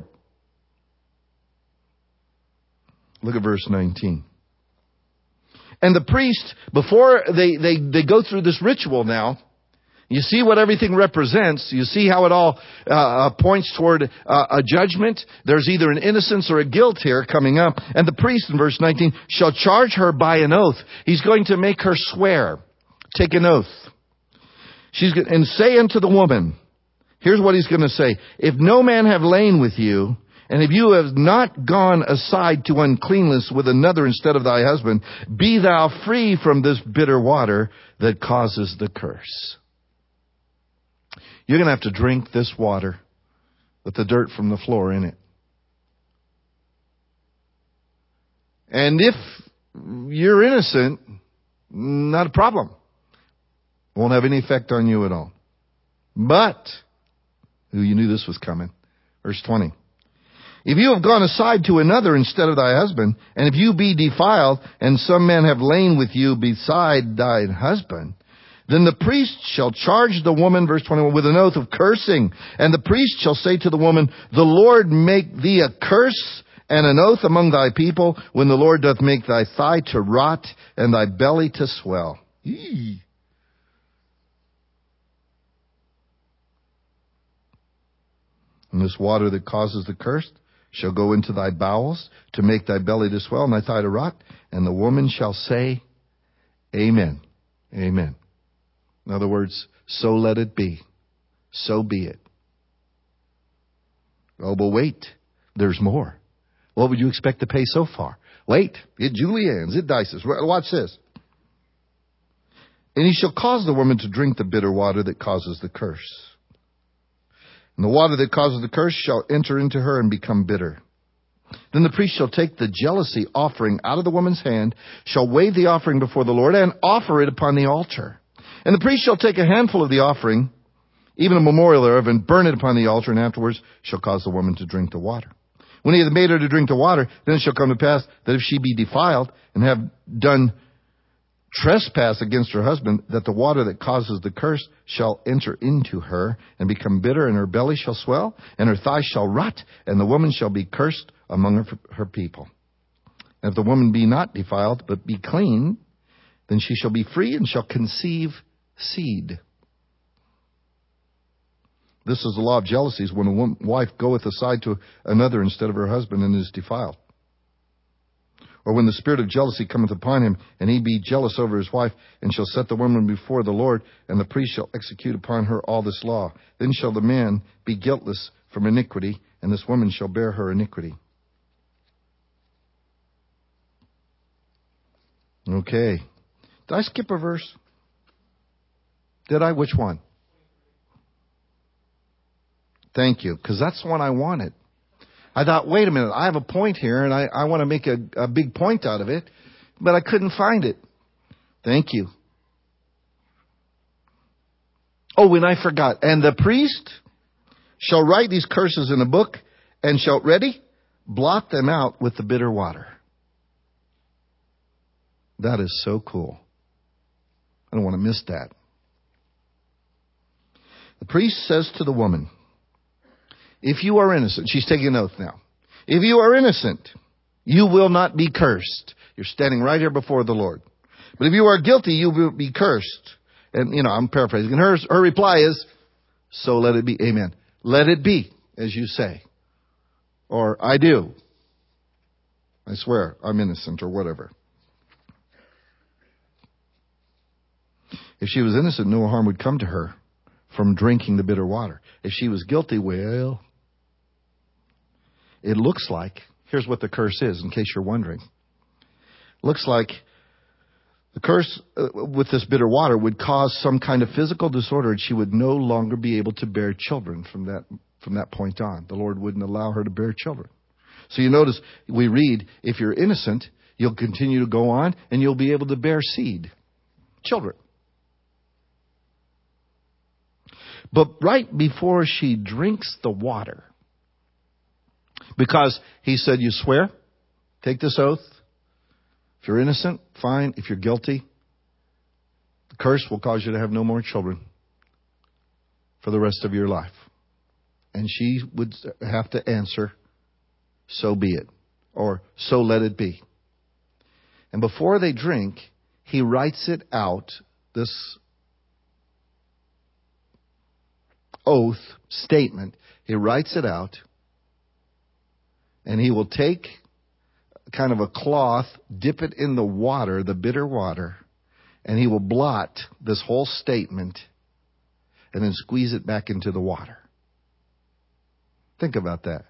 Look at verse nineteen. And the priest, before they, they, they go through this ritual now, you see what everything represents. You see how it all uh, points toward uh, a judgment. There's either an innocence or a guilt here coming up. And the priest, in verse nineteen, shall charge her by an oath. He's going to make her swear. Take an oath. She's going and say unto the woman, here's what he's going to say. If no man have lain with you, and if you have not gone aside to uncleanness with another instead of thy husband, be thou free from this bitter water that causes the curse. You're going to have to drink this water with the dirt from the floor in it. And if you're innocent, not a problem. Won't have any effect on you at all. But, you knew this was coming. Verse twenty. If you have gone aside to another instead of thy husband, and if you be defiled, and some men have lain with you beside thy husband, Then the priest shall charge the woman, verse twenty-one, with an oath of cursing. And the priest shall say to the woman, the Lord make thee a curse and an oath among thy people, when the Lord doth make thy thigh to rot and thy belly to swell. Eee. And this water that causes the curse shall go into thy bowels to make thy belly to swell and thy thigh to rot. And the woman shall say, Amen. Amen. In other words, so let it be. So be it. Oh, but wait. There's more. What would you expect to pay so far? Wait. It Julienne's. It dices. Watch this. And he shall cause the woman to drink the bitter water that causes the curse. And the water that causes the curse shall enter into her and become bitter. Then the priest shall take the jealousy offering out of the woman's hand, shall wave the offering before the Lord, and offer it upon the altar. And the priest shall take a handful of the offering, even a memorial thereof, and burn it upon the altar, and afterwards shall cause the woman to drink the water. When he hath made her to drink the water, then it shall come to pass that if she be defiled, and have done trespass against her husband, that the water that causes the curse shall enter into her and become bitter, and her belly shall swell, and her thighs shall rot, and the woman shall be cursed among her, her people. And if the woman be not defiled, but be clean, then she shall be free and shall conceive seed. This is the law of jealousies, when a woman, wife goeth aside to another instead of her husband and is defiled. Or when the spirit of jealousy cometh upon him, and he be jealous over his wife, and shall set the woman before the Lord, and the priest shall execute upon her all this law. Then shall the man be guiltless from iniquity, and this woman shall bear her iniquity. Okay. Did I skip a verse? Did I? Which one? Thank you, because that's the one I wanted. I thought, wait a minute, I have a point here, and I, I want to make a, a big point out of it, but I couldn't find it. Thank you. Oh, and I forgot. And the priest shall write these curses in a book, and shall, ready, blot them out with the bitter water. That is so cool. I don't want to miss that. The priest says to the woman, if you are innocent, she's taking an oath now. If you are innocent, you will not be cursed. You're standing right here before the Lord. But if you are guilty, you will be cursed. And, you know, I'm paraphrasing. And her, her reply is, so let it be. Amen. Let it be, as you say. Or, I do. I swear, I'm innocent, or whatever. If she was innocent, no harm would come to her from drinking the bitter water. If she was guilty, well, it looks like, here's what the curse is, in case you're wondering. Looks like the curse uh, with this bitter water would cause some kind of physical disorder, and she would no longer be able to bear children from that from that point on. The Lord wouldn't allow her to bear children. So you notice we read, if you're innocent, you'll continue to go on, and you'll be able to bear seed, children. But right before she drinks the water, because he said, you swear, take this oath. If you're innocent, fine. If you're guilty, the curse will cause you to have no more children for the rest of your life. And she would have to answer, so be it, or so let it be. And before they drink, he writes it out, this oath statement. He writes it out, and he will take kind of a cloth, dip it in the water, the bitter water, and he will blot this whole statement and then squeeze it back into the water. Think about that.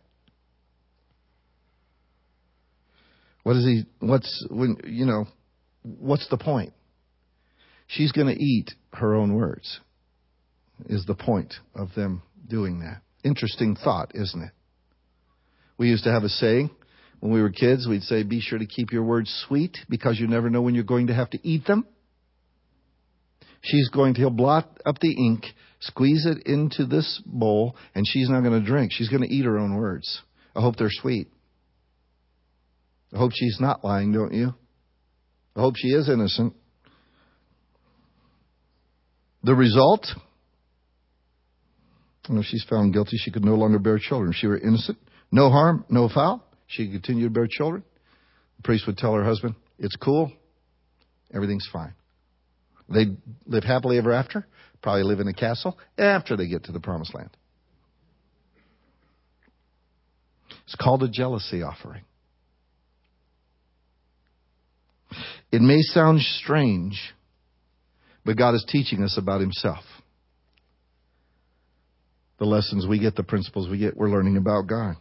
What is he, what's, when, you know, what's the point? She's going to eat her own words, is the point of them doing that. Interesting thought, isn't it? We used to have a saying when we were kids. We'd say, be sure to keep your words sweet, because you never know when you're going to have to eat them. She's going to, he'll blot up the ink, squeeze it into this bowl, and she's not going to drink. She's going to eat her own words. I hope they're sweet. I hope she's not lying, don't you? I hope she is innocent. The result? Well, she's found guilty. She could no longer bear children. If she were innocent, no harm, no foul, she could continue to bear children. The priest would tell her husband, it's cool. Everything's fine. They'd live happily ever after, probably live in a castle after they get to the promised land. It's called a jealousy offering. It may sound strange, but God is teaching us about himself. The lessons we get, the principles we get, we're learning about God.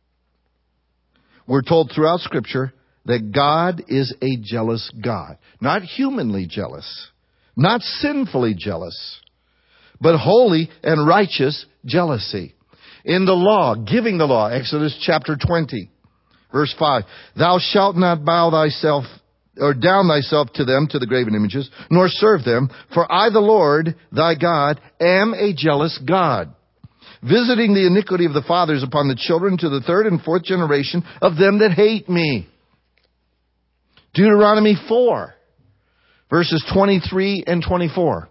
We're told throughout Scripture that God is a jealous God. Not humanly jealous, not sinfully jealous, but holy and righteous jealousy. In the law, giving the law, Exodus chapter twenty, verse five, thou shalt not bow thyself or down thyself to them, to the graven images, nor serve them, for I, the Lord, thy God, am a jealous God, visiting the iniquity of the fathers upon the children to the third and fourth generation of them that hate me. Deuteronomy four, verses twenty-three and twenty-four.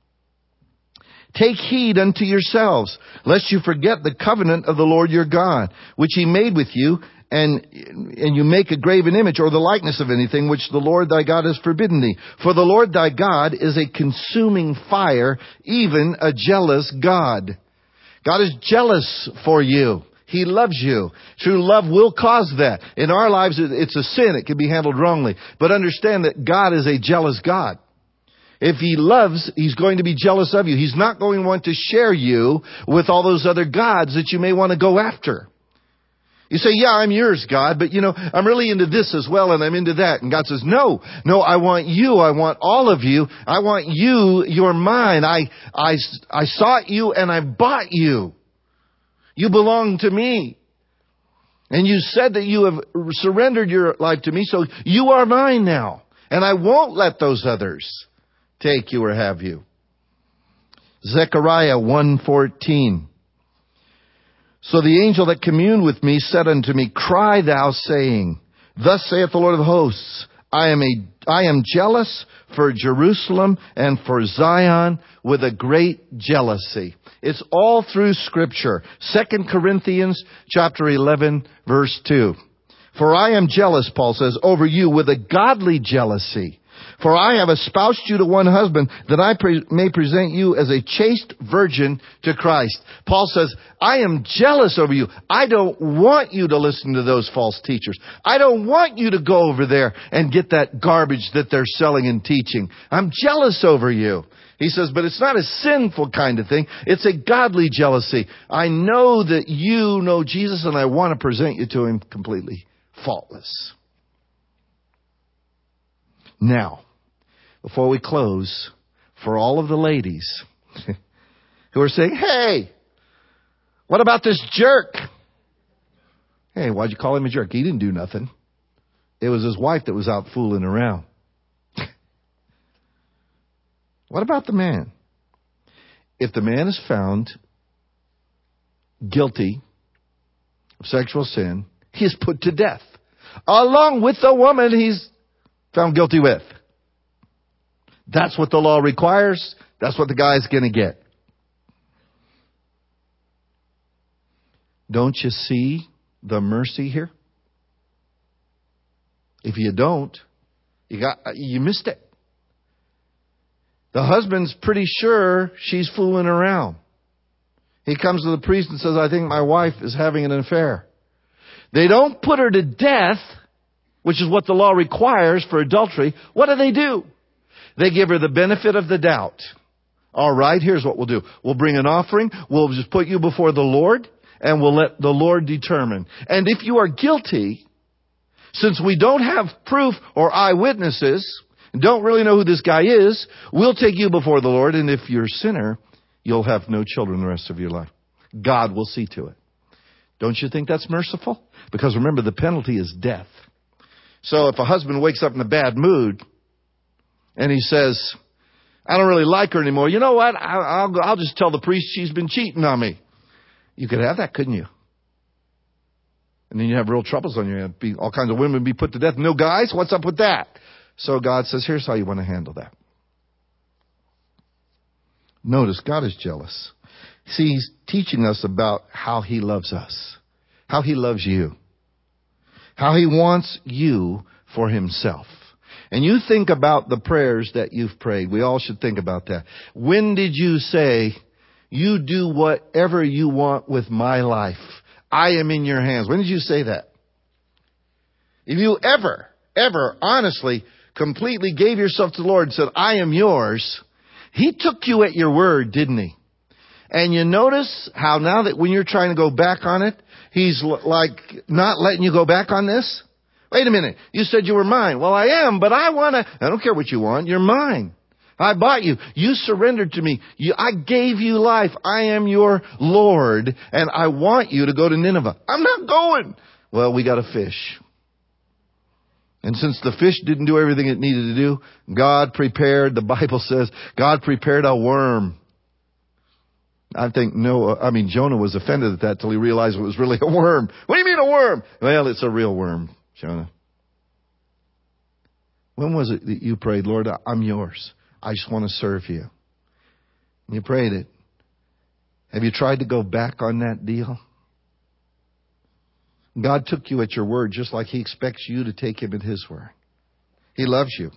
Take heed unto yourselves, lest you forget the covenant of the Lord your God, which he made with you, and, and you make a graven image or the likeness of anything which the Lord thy God has forbidden thee. For the Lord thy God is a consuming fire, even a jealous God. God is jealous for you. He loves you. True love will cause that. In our lives, it's a sin. It can be handled wrongly. But understand that God is a jealous God. If he loves, he's going to be jealous of you. He's not going to want to share you with all those other gods that you may want to go after. You say, yeah, I'm yours, God, but you know, I'm really into this as well, and I'm into that. And God says, no, no, I want you. I want all of you. I want you. You're mine. I, I, I sought you and I bought you. You belong to me. And you said that you have surrendered your life to me, so you are mine now. And I won't let those others take you or have you. Zechariah one fourteen. So the angel that communed with me said unto me, cry thou, saying, thus saith the Lord of hosts, I am a, I am jealous for Jerusalem and for Zion with a great jealousy. It's all through Scripture. Second Corinthians chapter eleven, verse two. For I am jealous, Paul says, over you with a godly jealousy. For I have espoused you to one husband, that I pre- may present you as a chaste virgin to Christ. Paul says, I am jealous over you. I don't want you to listen to those false teachers. I don't want you to go over there and get that garbage that they're selling and teaching. I'm jealous over you. He says, but it's not a sinful kind of thing. It's a godly jealousy. I know that you know Jesus, and I want to present you to him completely faultless. Now, before we close, for all of the ladies who are saying, hey, what about this jerk? Hey, why'd you call him a jerk? He didn't do nothing. It was his wife that was out fooling around. What about the man? If the man is found guilty of sexual sin, he is put to death, along with the woman he's found guilty with. That's what the law requires. That's what the guy's going to get. Don't you see the mercy here? If you don't, you got you missed it. The husband's pretty sure she's fooling around. He comes to the priest and says, I think my wife is having an affair. They don't put her to death, which is what the law requires for adultery. What do they do? They give her the benefit of the doubt. All right, here's what we'll do. We'll bring an offering. We'll just put you before the Lord, and we'll let the Lord determine. And if you are guilty, since we don't have proof or eyewitnesses, don't really know who this guy is, we'll take you before the Lord, and if you're a sinner, you'll have no children the rest of your life. God will see to it. Don't you think that's merciful? Because remember, the penalty is death. So if a husband wakes up in a bad mood and he says, I don't really like her anymore, you know what? I'll, I'll just tell the priest she's been cheating on me. You could have that, couldn't you? And then you have real troubles on your hands. Be, all kinds of women be put to death. No guys? What's up with that? So God says, here's how you want to handle that. Notice, God is jealous. See, He's teaching us about how He loves us, how He loves you, how He wants you for Himself. And you think about the prayers that you've prayed. We all should think about that. When did you say, you do whatever you want with my life? I am in your hands. When did you say that? If you ever, ever honestly, completely gave yourself to the Lord and said, I am yours, He took you at your word, didn't He? And you notice how now that when you're trying to go back on it, He's l- like not letting you go back on this? Wait a minute. You said you were mine. Well, I am, but I want to... I don't care what you want. You're mine. I bought you. You surrendered to me. You, I gave you life. I am your Lord, and I want you to go to Nineveh. I'm not going. Well, we got a fish. And since the fish didn't do everything it needed to do, God prepared, the Bible says, God prepared a worm. I think Noah, I mean, Jonah was offended at that till he realized it was really a worm. What do you mean a worm? Well, it's a real worm, Jonah. When was it that you prayed, Lord, I'm yours. I just want to serve you. And you prayed it. Have you tried to go back on that deal? God took you at your word just like He expects you to take Him at His word. He loves you.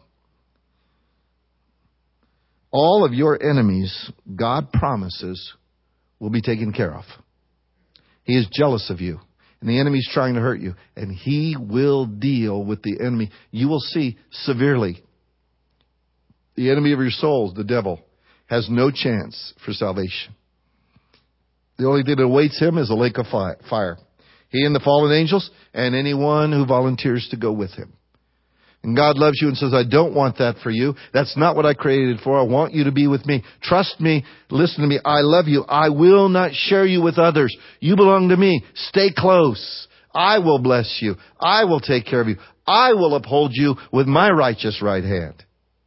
All of your enemies, God promises, will be taken care of. He is jealous of you. And the enemy's trying to hurt you. And He will deal with the enemy. You will see severely. The enemy of your souls, the devil, has no chance for salvation. The only thing that awaits him is a lake of fire. He and the fallen angels and anyone who volunteers to go with him. And God loves you and says, I don't want that for you. That's not what I created for. I want you to be with me. Trust me. Listen to me. I love you. I will not share you with others. You belong to me. Stay close. I will bless you. I will take care of you. I will uphold you with my righteous right hand.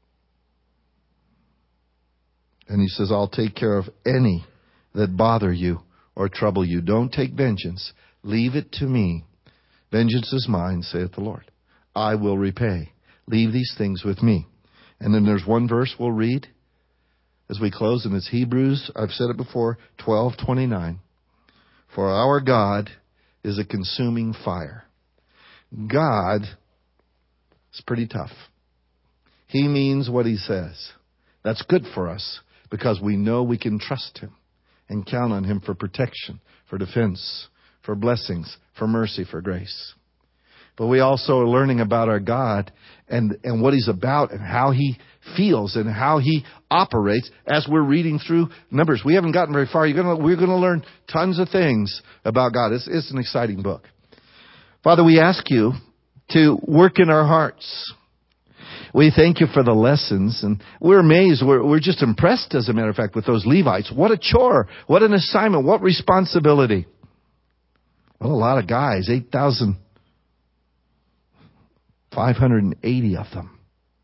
And He says, I'll take care of any that bother you or trouble you. Don't take vengeance. Leave it to me. Vengeance is mine, saith the Lord. I will repay. Leave these things with me. And then there's one verse we'll read as we close, and it's Hebrews, I've said it before, twelve twenty-nine. For our God is a consuming fire. God is pretty tough. He means what He says. That's good for us because we know we can trust Him and count on Him for protection, for defense, for blessings, for mercy, for grace. But we also are learning about our God and, and what He's about and how He feels and how He operates as we're reading through Numbers. We haven't gotten very far. You're gonna, we're going to learn tons of things about God. It's, it's an exciting book. Father, we ask You to work in our hearts. We thank You for the lessons, and we're amazed. We're, we're just impressed, as a matter of fact, with those Levites. What a chore. What an assignment. What responsibility. Well, a lot of guys, eight thousand five hundred eighty of them,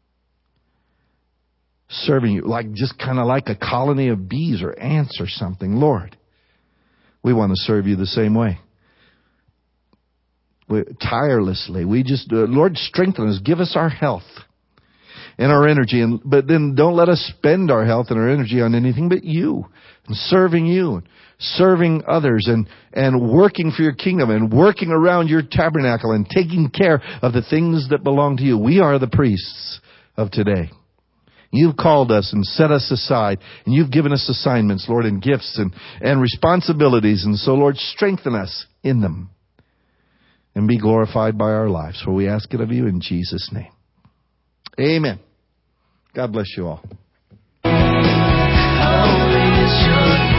serving You, like just kind of like a colony of bees or ants or something. Lord, we want to serve You the same way. We, tirelessly. We just, uh, Lord, strengthen us. Give us our health and our energy. And but then don't let us spend our health and our energy on anything but You and serving You, and serving others, and, and working for Your kingdom, and working around Your tabernacle, and taking care of the things that belong to You. We are the priests of today. You've called us and set us aside, and You've given us assignments, Lord, and gifts and, and responsibilities. And so, Lord, strengthen us in them and be glorified by our lives. For we ask it of You in Jesus' name. Amen. God bless you all.